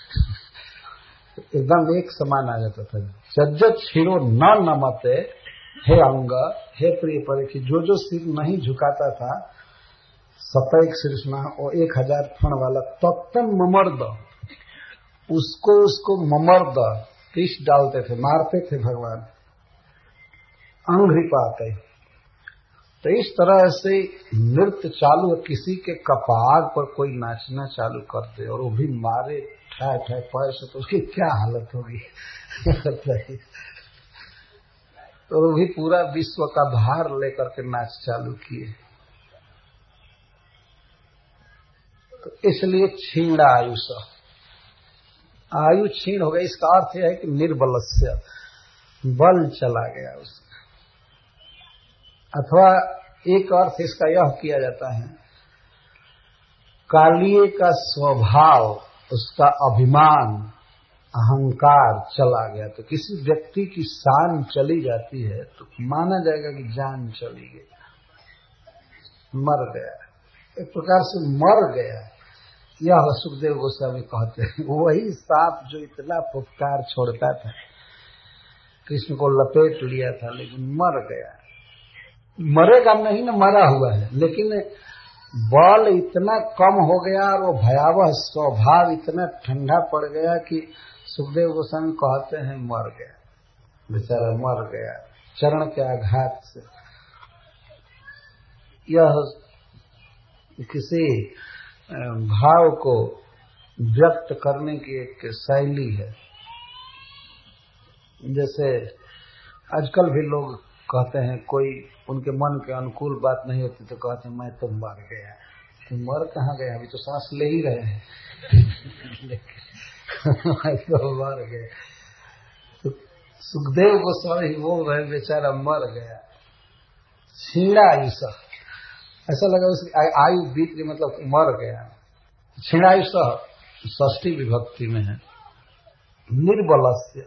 S2: एकदम एक समान आ जाता था। जज्जत शिरो न नमते, हे अंग, हे प्रिय परीक्षित, जो जो सिर नहीं झुकाता था, सतैक सृष्ण, और एक हजार फण वाला, तत्तम ममर्द, उसको उसको ममर्द पीस डालते थे, मारते थे भगवान, अंघ्रिपाते। तो इस तरह से नृत्य चालू है, किसी के कपार पर कोई नाचना चालू कर दे और वो भी मारे ठाए ठाए पैर से, तो उसकी क्या हालत होगी। तो वो भी पूरा विश्व का भार लेकर के नाच चालू किए। तो इसलिए क्षीण आयुष, आयु क्षीण हो गई। इसका अर्थ यह है कि निर्बलस्य, बल चला गया उसका। अथवा एक अर्थ इसका यह किया जाता है, कालिए का स्वभाव, उसका अभिमान, अहंकार चला गया। तो किसी व्यक्ति की शान चली जाती है तो माना जाएगा कि जान चली गई, मर गया, एक प्रकार से मर गया। यह सुखदेव गोस्वामी कहते हैं। वही सांप जो इतना फुफकार छोड़ता था, कृष्ण को लपेट लिया था, लेकिन मर गया। मरेगा नहीं ना, मरा हुआ है, लेकिन बल इतना कम हो गया और वो भयावह स्वभाव इतना ठंडा पड़ गया कि सुखदेव गोस्वामी कहते हैं मर गया, बेचारा मर गया चरण के आघात से। यह किसी भाव को व्यक्त करने की एक शैली है। जैसे आजकल भी लोग कहते हैं, कोई उनके मन के अनुकूल बात नहीं होती तो कहते हैं मैं तो मर गया। तो मर कहाँ गया, अभी तो सांस ले ही रहे हैं। मैं तो मर गया। तो सुखदेव गोस्वामी बोल रहे बेचारा मर गया, छीड़ा आयुष, ऐसा लगा उसकी आयु बीत गई, मतलब मर गया। छीणायुष षष्ठी विभक्ति में है। निर्बलस्य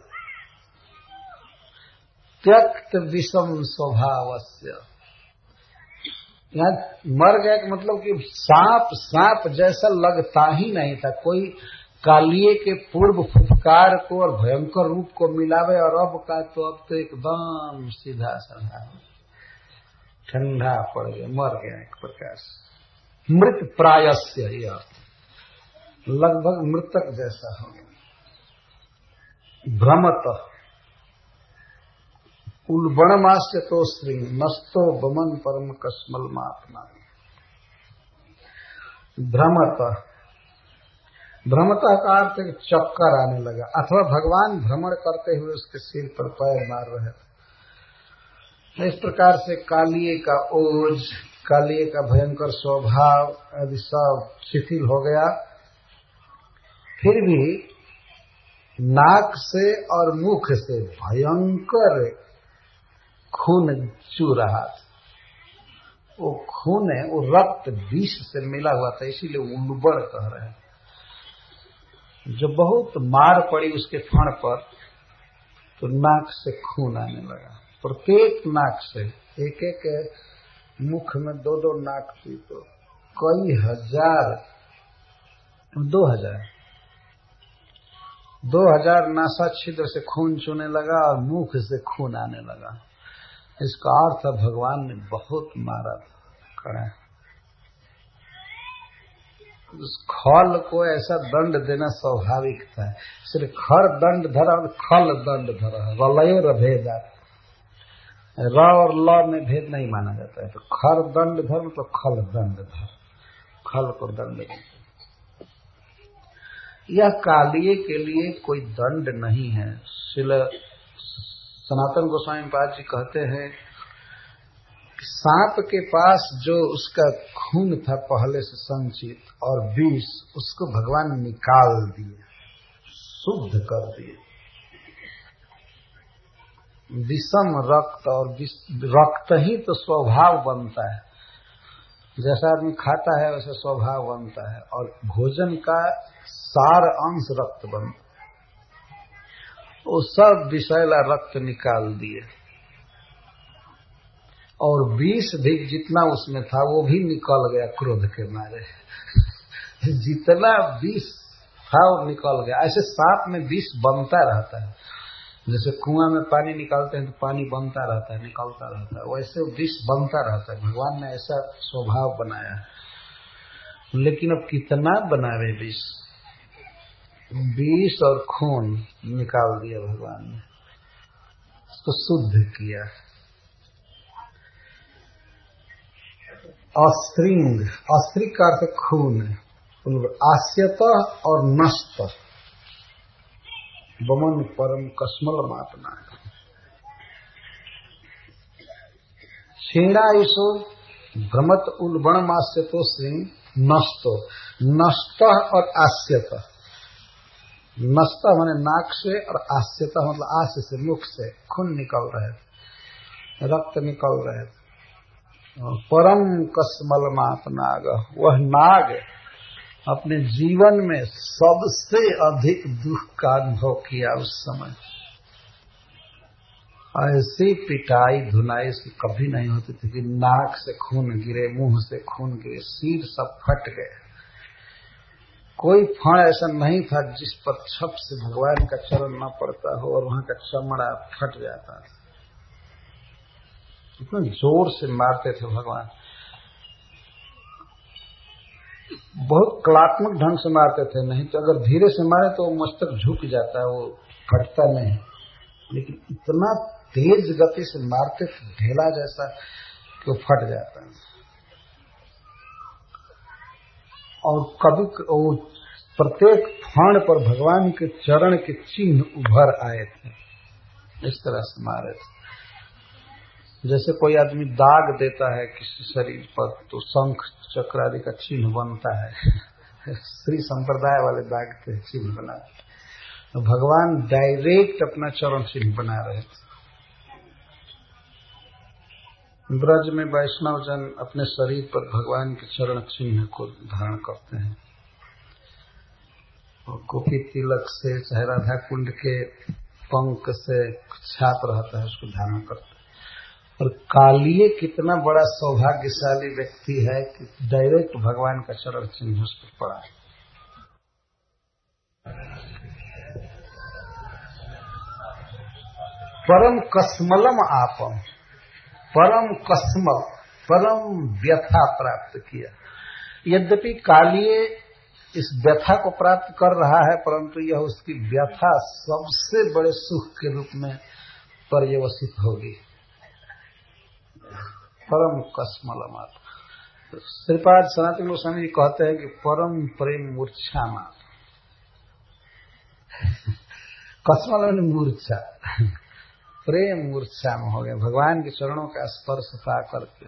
S2: त्यक्त विषम स्वभावस्य, यहाँ मर गया कि मतलब कि सांप सांप जैसा लगता ही नहीं था। कोई कालिए के पूर्व फुफकार को और भयंकर रूप को मिलावे, और अब का तो अब तो एकदम सीधा साधा ठंडा पड़ गया, मर गया एक प्रकार से। मृत प्रायस्य, यह लगभग मृतक जैसा हो गया। भ्रमत उल्बणमास्य तो श्रृंग नस्तो बमन परम कस्मल मात्मा। भ्रमत, भ्रमता का अर्थ है चक्कर आने लगा, अथवा भगवान भ्रमण करते हुए उसके सिर पर पैर मार रहे थे। इस प्रकार से कालिए का ओज, कालिए का भयंकर स्वभाव आदि सब शिथिल हो गया। फिर भी नाक से और मुख से भयंकर खून चू रहा था। वो खून है, वो रक्त विष से मिला हुआ था, इसीलिए उल्बण कह रहे हैं। जब बहुत मार पड़ी उसके फण पर तो नाक से खून आने लगा, प्रत्येक नाक से। एक एक मुख में दो दो नाक थी, तो कई हजार, दो हजार दो हजार नासा छिद्र से खून चूने लगा और मुख से खून आने लगा। इसका अर्थ है भगवान ने बहुत मारा था। उस खल को ऐसा दंड देना स्वाभाविक था, इसलिए खर दंड धरा और खल दंड धरा। रलयो रभेदा, र और ल में भेद नहीं माना जाता है। तो खर दंड धर मतलब खल दंड धर, खल को दंड। यह कालिए के लिए कोई दंड नहीं है। श्रील सनातन गोस्वामी पाद जी कहते हैं कि सांप के पास जो उसका खून था पहले से संचित और विष, उसको भगवान निकाल दिए, शुद्ध कर दिए। विषम रक्त, और रक्त ही तो स्वभाव बनता है। जैसा आदमी खाता है वैसा स्वभाव बनता है, और भोजन का सार अंश रक्त बनता है। वो सब विषैला रक्त निकाल दिए, और विष भी जितना उसमें था वो भी निकल गया क्रोध के मारे। जितना विष था वो निकल गया। ऐसे सांप में विष बनता रहता है, जैसे कुआं में पानी निकालते हैं तो पानी बनता रहता है, निकलता रहता है, वैसे विष बनता रहता है। भगवान ने ऐसा स्वभाव बनाया है। लेकिन अब कितना बनावे विष, विष और खून निकाल दिया भगवान ने, उसको शुद्ध किया। अस्त्रिंग, अस्त्रिक का अर्थ खून है। आस्यत और नष्ट, बमन परम कस्मल मातना। छेड़ा इसो भ्रमत उल्बण मास्य तो श्री नष्टो, नष्ट और आस्यत। नष्ट माने नाक से और आस्यत मतलब आस्य से, मुख से खून निकल रहे थे, रक्त निकल रहे थे। परम कस्मलमात नाग, वह नाग अपने जीवन में सबसे अधिक दुख का अनुभव किया। उस समय ऐसी पिटाई धुनाई से कभी नहीं होती थी कि नाक से खून गिरे, मुंह से खून गिरे, सिर सब फट गए। कोई फण ऐसा नहीं था जिस पर छप से भगवान का चरण न पड़ता हो और वहां का चमड़ा फट जाता। इतना जोर से मारते थे भगवान, बहुत कलात्मक ढंग से मारते थे। नहीं तो अगर धीरे से मारे तो मस्तक झुक जाता है, वो फटता नहीं। लेकिन इतना तेज गति से मारते थे, ढेला जैसा, कि वो फट जाता है। और कभी वो प्रत्येक फण पर भगवान के चरण के चिन्ह उभर आए थे, इस तरह से मारे थे। जैसे कोई आदमी दाग देता है किसी शरीर पर तो शंख चक्र आदि का चिन्ह बनता है। श्री संप्रदाय वाले दाग के चिन्ह बनाते, तो भगवान डायरेक्ट अपना चरण चिन्ह बना रहे थे। ब्रज में वैष्णव जन अपने शरीर पर भगवान के चरण चिन्ह को धारण करते हैं, और गोपी तिलक से चाहे राधा कुंड के पंख से छाप रहता है उसको धारण करते हैं। और कालिए कितना बड़ा सौभाग्यशाली व्यक्ति है कि डायरेक्ट भगवान का चरण चिन्ह उस पर पड़ा है। परम कस्मलम आपम, परम कस्मल, परम व्यथा प्राप्त किया। यद्यपि कालिए इस व्यथा को प्राप्त कर रहा है, परंतु यह उसकी व्यथा सबसे बड़े सुख के रूप में पर्यवसित होगी। परम कस्मलम आपम। श्रीपाद सनातन गोस्वामी जी कहते हैं कि परम प्रेम मूर्छा मात। कस्मल माने मूर्छा, प्रेम मूर्छा में हो गया भगवान के चरणों का स्पर्श पा करके।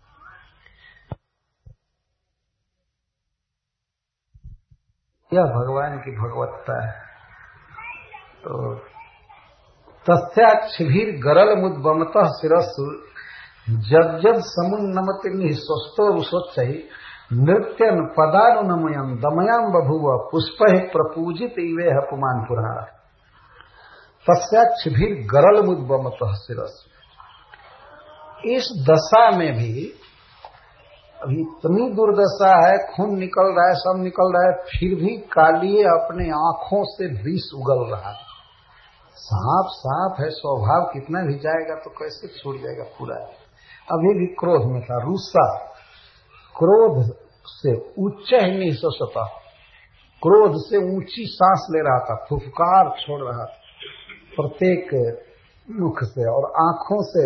S2: यह भगवान की भगवत्ता है। तो तस्याक्षिभीर गरल मुद्बमतः शिरस्सु जज्जद समुन्नमति स्वस्थो रुषोच्चहि नृत्यन पदानुनमयन दमयाम बभुव पुष्पहि प्रपूजित इवेह पुमान पुरा। तस्याक्षिभीर गरल मुद्बमतः शिरस्सु। इस दशा में भी अभी इतनी दुर्दशा है, खून निकल रहा है, सब निकल रहा है, फिर भी कालिए अपने आंखों से विष उगल रहा है। सांप सांप है, स्वभाव कितना भी जाएगा तो कैसे छूट जाएगा पूरा। अभी भी क्रोध में था, रूसा, क्रोध से उच्च ही नहीं सो सका, क्रोध से ऊंची सांस ले रहा था, फुफकार छोड़ रहा था प्रत्येक मुख से, और आंखों से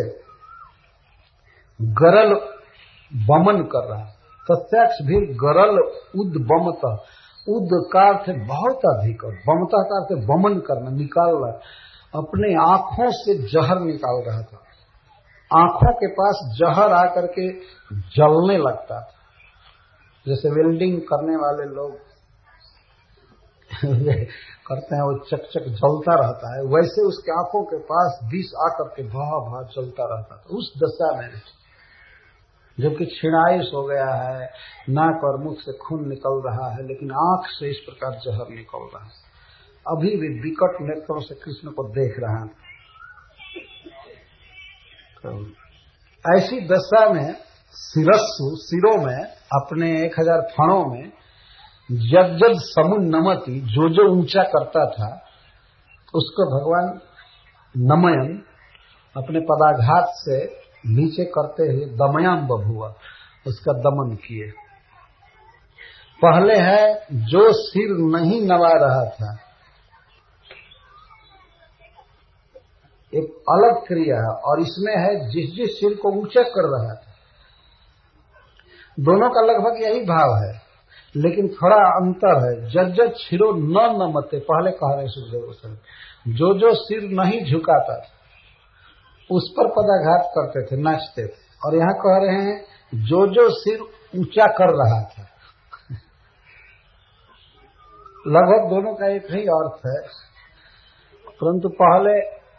S2: गरल बमन कर रहा। तस्याक्ष भी गरल उद्बमत, उद का अर्थ बहुत अधिक और बमता का अर्थ बमन करना, निकालना। अपने आंखों से जहर निकाल रहा था, आंखों के पास जहर आकर के जलने लगता था। जैसे वेल्डिंग करने वाले लोग करते हैं, वो चकचक जलता रहता है, वैसे उसके आंखों के पास विष आकर के भा भा जलता रहता था। उस दशा में जबकि छिड़ाइश हो गया है, नाक और मुख से खून निकल रहा है, लेकिन आंख से इस प्रकार जहर निकल रहा है। अभी भी विकट नेत्रों से कृष्ण को देख रहा है। तो ऐसी दशा में शिरस्सु, सिरों में, अपने एक हजार फणों में, जब जब समुन्नमति, जो जो ऊंचा करता था उसको भगवान नमयन, अपने पदाघात से नीचे करते हुए दमयाम बभुआ, उसका दमन किए। पहले है जो सिर नहीं नवा रहा था, एक अलग क्रिया है, और इसमें है जिस जिस सिर को ऊंचा कर रहा था। दोनों का लगभग यही भाव है, लेकिन थोड़ा अंतर है। जज जज सिरो न नमते, पहले कह रहे सुखदेव, जो जो सिर नहीं झुकाता था उस पर पदाघात करते थे, नाचते थे। और यहाँ कह रहे हैं जो जो सिर ऊंचा कर रहा था, लगभग दोनों का एक ही अर्थ है, परंतु पहले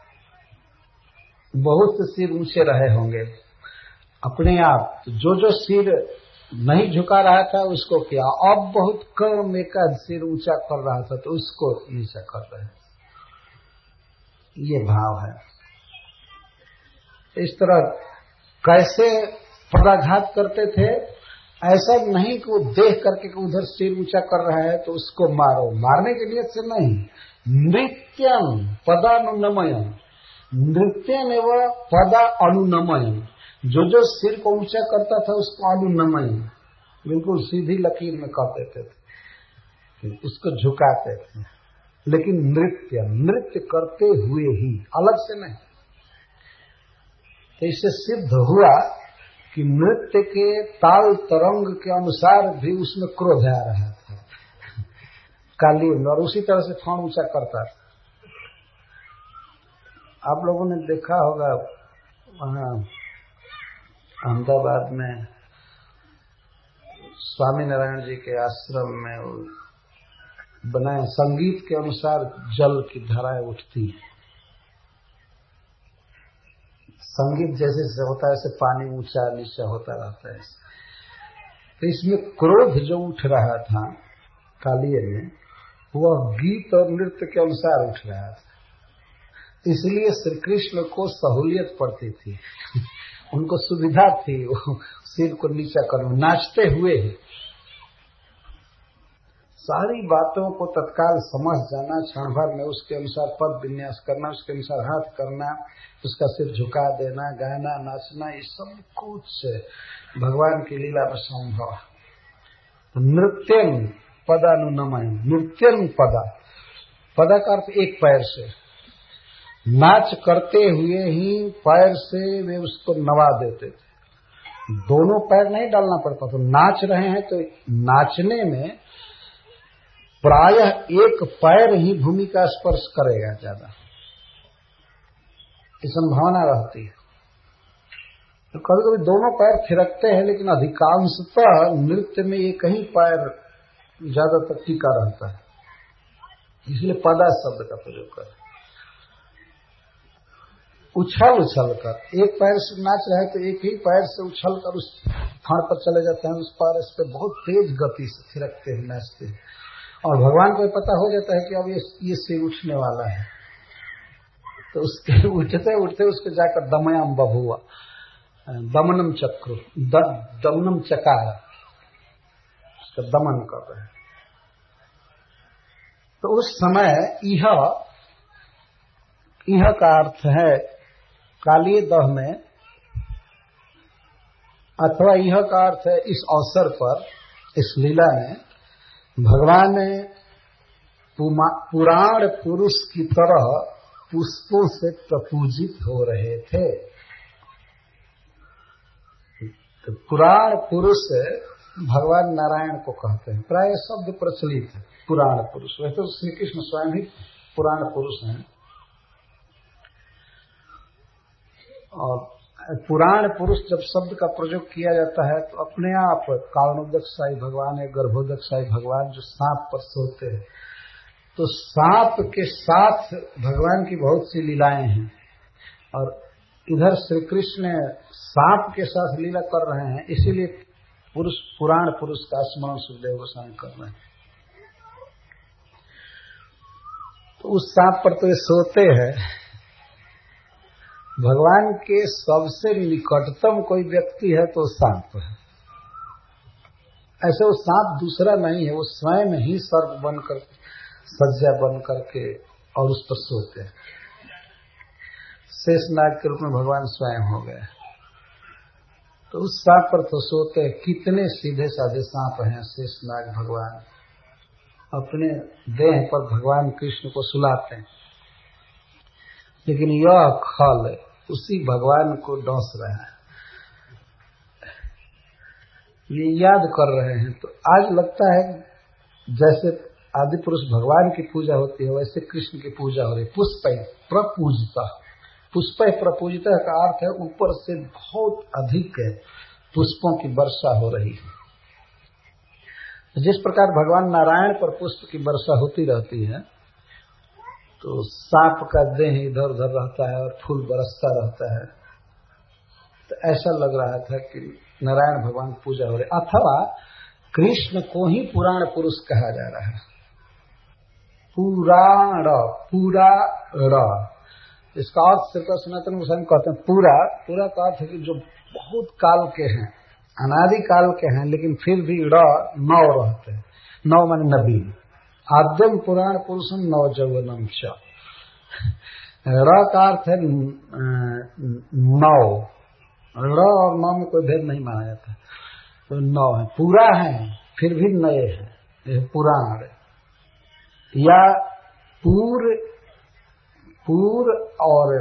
S2: बहुत से सिर ऊंचे रहे होंगे अपने आप। तो जो जो सिर नहीं झुका रहा था उसको किया, अब बहुत कम एक सिर ऊंचा कर रहा था तो उसको नीचा कर रहे हैं, ये भाव है। इस तरह कैसे पदाघात करते थे, ऐसा नहीं कि वो देख करके कि उधर सिर ऊंचा कर रहा है तो उसको मारो, मारने के लिए से नहीं। नृत्यम पदानुनमयम, नृत्यम एवं पदा अनुनमयम, जो जो सिर को ऊंचा करता था उसको अनुनमयम, बिल्कुल सीधी लकीर में कर देते थे, उसको झुकाते थे। लेकिन नृत्य नृत्य करते हुए ही, अलग से नहीं। तो इससे सिद्ध हुआ कि नृत्य के ताल तरंग के अनुसार भी उसमें क्रोध आ रहा था कालीन, और उसी तरह से फान ऊंचा करता था। आप लोगों ने देखा होगा वहां अहमदाबाद में स्वामी नारायण जी के आश्रम में बनाए, संगीत के अनुसार जल की धाराएं उठती है। संगीत जैसे से होता है ऐसे पानी ऊंचा नीचा होता रहता है। तो इसमें क्रोध जो उठ रहा था कालिये में, वह गीत और नृत्य के अनुसार उठ रहा था। इसलिए श्री कृष्ण को सहूलियत पड़ती थी उनको सुविधा थी वो सिर को नीचा करना, नाचते हुए ही सारी बातों को तत्काल समझ जाना, क्षण भर में उसके अनुसार पद विन्यास करना, उसके अनुसार हाथ करना, उसका सिर झुका देना, गाना नाचना, ये सब कुछ भगवान की लीला में संभव। नृत्यम पदानुनमय, नृत्यम पदा, पदा का अर्थ एक पैर से, नाच करते हुए ही पैर से वे उसको नवा देते थे। दोनों पैर नहीं डालना पड़ता, तो नाच रहे हैं तो नाचने में प्रायः एक पैर ही भूमि का स्पर्श करेगा ज्यादा, ये संभावना रहती है। तो कभी कभी दोनों पैर थिरकते हैं, लेकिन अधिकांशतः नृत्य में एक ही पैर ज्यादातर टिका रहता है, इसलिए पदा शब्द का प्रयोग कर। उछल उछल कर, एक पैर से नाच रहे तो एक ही पैर से उछल कर उस फाड़ पर चले जाते हैं, उस पार इस पे बहुत तेज गति से थिरकते हैं, नाचते हैं। और भगवान को पता हो जाता है कि अब ये ये सिर उठने वाला है, तो उसके उठते उठते उसको जाकर दमयम बभुआ, दमनम चक्र, दमनम चकार, उसका दमन कर रहे हैं। तो उस समय यह यह का अर्थ है कालिय दह में, अथवा यह का अर्थ है इस अवसर पर, इस लीला में भगवान पुराण पुरुष की तरह पुष्पों से प्रपूजित हो रहे थे। तो पुराण पुरुष भगवान नारायण को कहते हैं, प्राय शब्द प्रचलित है पुराण पुरुष। वैसे तो श्री कृष्ण स्वयं ही पुराण पुरुष हैं, और पुराण पुरुष जब शब्द का प्रयोग किया जाता है तो अपने आप कारणोदकशाही भगवान है, गर्भोदकशाही भगवान जो सांप पर सोते हैं, तो सांप के साथ भगवान की बहुत सी लीलाएं हैं, और इधर श्री कृष्ण सांप के साथ लीला कर रहे हैं, इसीलिए पुरुष पुराण पुरुष का स्मरण सुखदेव गोस्वामी कर रहे हैं। तो उस सांप पर तो ये सोते हैं। भगवान के सबसे निकटतम कोई व्यक्ति है तो सांप है। ऐसे वो सांप दूसरा नहीं है, वो स्वयं ही सर्प बनकर सज्जा बन करके और उस पर सोते हैं। शेषनाग के रूप में भगवान स्वयं हो गए, तो उस सांप पर तो सोते हैं। कितने सीधे साधे सांप हैं शेषनाग भगवान, अपने देह पर भगवान कृष्ण को सुलाते हैं, लेकिन यह खल उसी भगवान को डस रहा है, ये याद कर रहे हैं। तो आज लगता है जैसे आदि पुरुष भगवान की पूजा होती है, वैसे कृष्ण की पूजा हो रही। पुष्प प्रपूजिता, पुष्प प्रपूजिता का अर्थ है ऊपर से बहुत अधिक पुष्पों की वर्षा हो रही है। जिस प्रकार भगवान नारायण पर पुष्प की वर्षा होती रहती है, तो सांप का देह इधर उधर रहता है और फूल बरसता रहता है, तो ऐसा लग रहा था कि नारायण भगवान की पूजा हो रही, अथवा कृष्ण को ही पुराण पुरुष कहा जा रहा है। पुराण, पूरा ड़, इसका अर्थ श्रीकर सनातन गोस्वामी कहते हैं पूरा, पूरा का अर्थ है कि जो बहुत काल के हैं, अनादि काल के हैं, लेकिन फिर भी ड़ नौ रहते हैं। नौ माने नबीन, आद्यम पुराण पुरुषम नव जौवनम च। ड़ का अर्थ है नौ, ड़ और नौ में कोई भेद नहीं माना जाता, तो नौ है, पूरा है फिर भी नए हैं, पुराण। या पूर, पूर और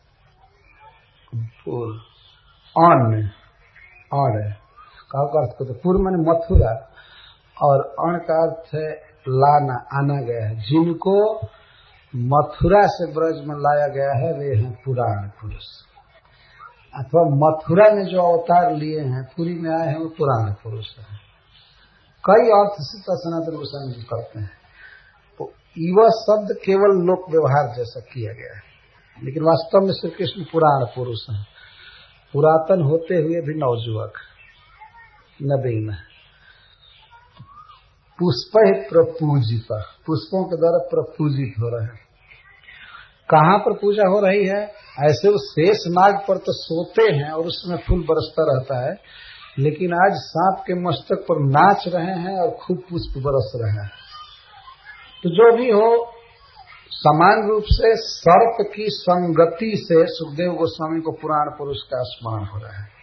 S2: पूर अन्न, अण का अर्थ करते, पूर्व माने मथुरा और अण का अर्थ है लाना, आना गया है। जिनको मथुरा से ब्रज में लाया गया है वे हैं पुराण पुरुष, अथवा मथुरा में जो अवतार लिए हैं, पुरी में आए हैं, वो पुराण पुरुष है। कई अर्थ से सनातन गोस्वामी जी करते हैं, तो यह शब्द केवल लोक व्यवहार जैसा किया गया है, लेकिन वास्तव में श्री कृष्ण पुराण पुरुष हैं, पुरातन होते हुए भी नवजुवक, नवीन। पुष्प प्रपूजित, पुष्पों के द्वारा प्रपूजित हो रहे हैं। कहाँ पर पूजा हो रही है? ऐसे वो शेष नाग पर तो सोते हैं और उसमें फूल बरसता रहता है, लेकिन आज सांप के मस्तक पर नाच रहे हैं और खूब पुष्प बरस रहे हैं। तो जो भी हो, समान रूप से सर्प की संगति से सुखदेव गोस्वामी को पुराण पुरुष का स्मरण हो रहा है।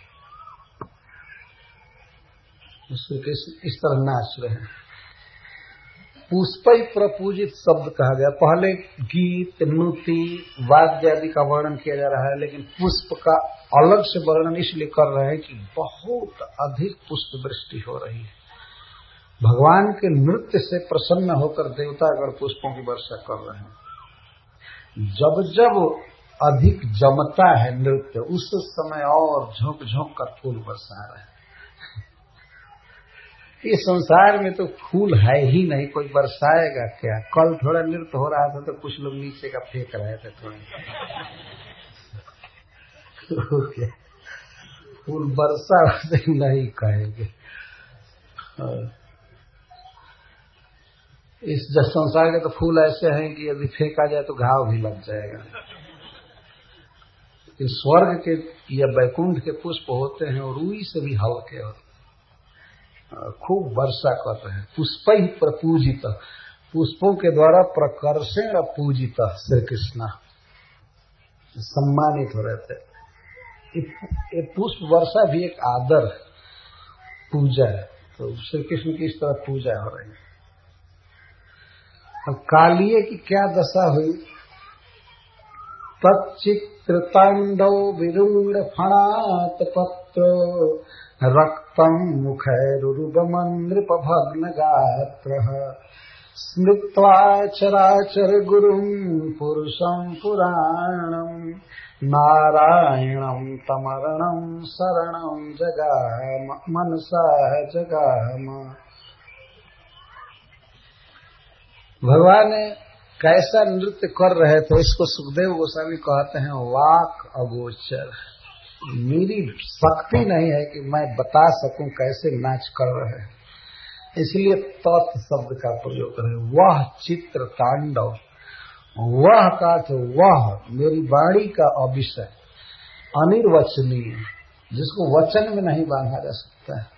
S2: इस तरह नाच रहे हैं। पुष्प ही प्रपूजित शब्द कहा गया। पहले गीत, नृत्य, वाद्य आदि का वर्णन किया जा रहा है, लेकिन पुष्प का अलग से वर्णन इसलिए कर रहे हैं कि बहुत अधिक पुष्प वृष्टि हो रही है। भगवान के नृत्य से प्रसन्न होकर देवतागण पुष्पों की वर्षा कर रहे हैं। जब जब अधिक जमता है नृत्य, उस समय और झोंक झोंक कर फूल बरसा रहे हैं। इस संसार में तो फूल है ही नहीं, कोई बरसाएगा क्या? कल थोड़ा नृत्य हो रहा था तो कुछ लोग नीचे का फेंक रहे थे थोड़ा फूल बरसा नहीं कहेंगे। इस संसार के तो फूल ऐसे हैं कि यदि फेंका जाए तो घाव भी लग जाएगा। लेकिन स्वर्ग के या वैकुंठ के पुष्प होते हैं और रूई से भी हल्के होते, खूब वर्षा कर रहे हैं। पुष्प ही प्रपूजित, पुष्पों के द्वारा प्रकर्षेण पूजित श्री कृष्ण सम्मानित हो रहे थे। ये पुष्प वर्षा भी एक आदर पूजा है, तो श्री कृष्ण की इस तरह पूजा हो रही है। अब कालिये की क्या दशा हुई? तच्चित्र तांडव विरूढ़ फणात पत्र रक्तम मुखैरुरुबमं नृपभग्न गात्रः स्मृत्वा चराचर गुरुं पुरुषं पुराणं नारायणं तमरणं शरणं जगाम मनसा जगाम। भगवान कैसा नृत्य कर रहे थे, इसको सुखदेव गोस्वामी कहते हैं वाक अगोचर। मेरी शक्ति नहीं है कि मैं बता सकूं कैसे नाच कर रहे हैं, इसलिए तत् शब्द का प्रयोग करें। वह चित्र तांडव, वह का तो वह मेरी वाणी का अविषय, अनिर्वचनीय, जिसको वचन में नहीं बांधा जा सकता है।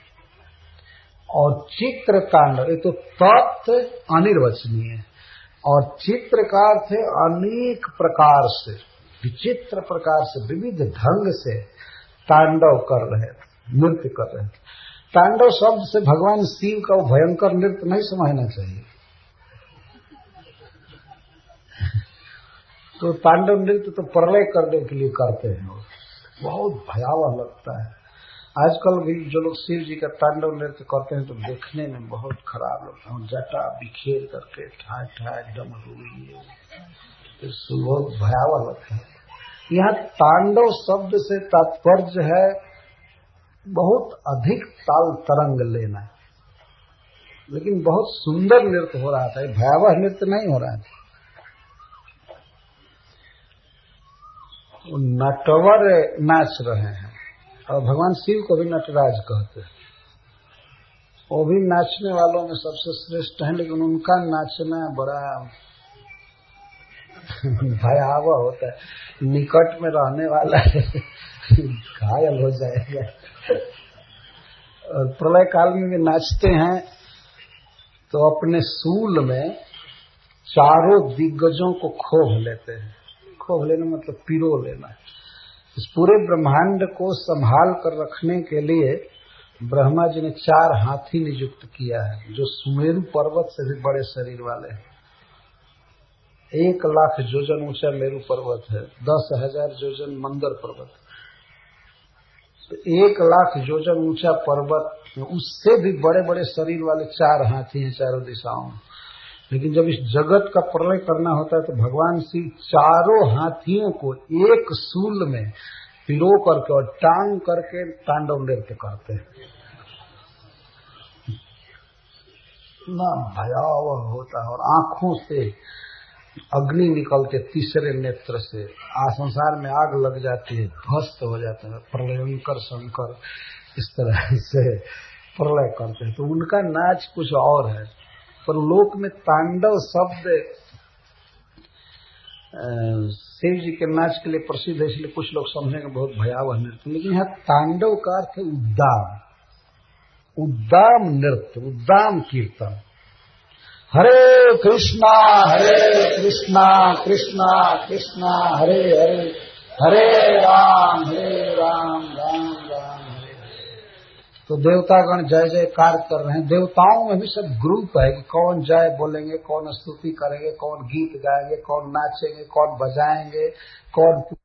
S2: और चित्र तांडव, ये तो तत् अनिर्वचनीय, और चित्र का अर्थ है अनेक प्रकार से, विचित्र प्रकार से, विविध ढंग से तांडव कर रहे थे, नृत्य कर रहे थे। तांडव शब्द से भगवान शिव का वो भयंकर नृत्य नहीं समझना चाहिए। तो तांडव नृत्य तो प्रलय करने के लिए करते हैं, बहुत भयावह लगता है। आजकल भी जो लोग शिव जी का तांडव नृत्य करते हैं तो देखने में बहुत खराब लगता है, जटा बिखेर करके ठाए ठाए डमरू, बहुत भयावह लगता है। यहाँ तांडव शब्द से तात्पर्य है बहुत अधिक ताल तरंग लेना, लेकिन बहुत सुंदर नृत्य हो रहा था, भयावह नृत्य नहीं हो रहा था। नटवर नाच रहे हैं और भगवान शिव को भी नटराज कहते हैं। वो भी नाचने वालों में सबसे श्रेष्ठ हैं, लेकिन उनका नाचना बड़ा भयावह होता है, निकट में रहने वाला घायल हो जाएगा। और प्रलय काल में भी नाचते हैं तो अपने सूल में चारों दिग्गजों को खोभ लेते हैं। खोभ लेना मतलब पिरो लेना। इस पूरे ब्रह्मांड को संभाल कर रखने के लिए ब्रह्मा जी ने चार हाथी नियुक्त किया है, जो सुमेरु पर्वत से भी बड़े शरीर वाले हैं। एक लाख योजन ऊंचा मेरु पर्वत है, दस हजार योजन मंदर पर्वत। तो एक लाख योजन ऊंचा पर्वत, उससे भी बड़े बड़े शरीर वाले चार हाथी हैं चारों दिशाओं में। लेकिन जब इस जगत का प्रलय करना होता है तो भगवान शिव चारों हाथियों को एक सूल में पिरो करके और टांग करके तांडव नृत्य करते हैं। ना भयावह होता है, और आंखों से अग्नि निकलते तीसरे नेत्र से, आ संसार में आग लग जाती है, ध्वस्त हो जाता है। प्रलयंकर शंकर इस तरह से प्रलय करते हैं। तो उनका नाच कुछ और है, पर लोक में तांडव शब्द शिव जी के नाच के लिए प्रसिद्ध है, इसलिए कुछ लोग समझेंगे बहुत भयावह नृत्य। लेकिन यहाँ तांडव का अर्थ है उद्दाम, उद्दाम नृत्य, उद्दाम कीर्तन। हरे कृष्णा हरे कृष्णा कृष्णा कृष्णा हरे हरे, हरे राम हरे राम राम राम हरे हरे। तो देवतागण जय जयकार कर रहे हैं। देवताओं में भी सब ग्रुप है कि कौन जय बोलेंगे, कौन स्तुति करेंगे, कौन गीत गाएंगे, कौन नाचेंगे, कौन बजाएंगे, कौन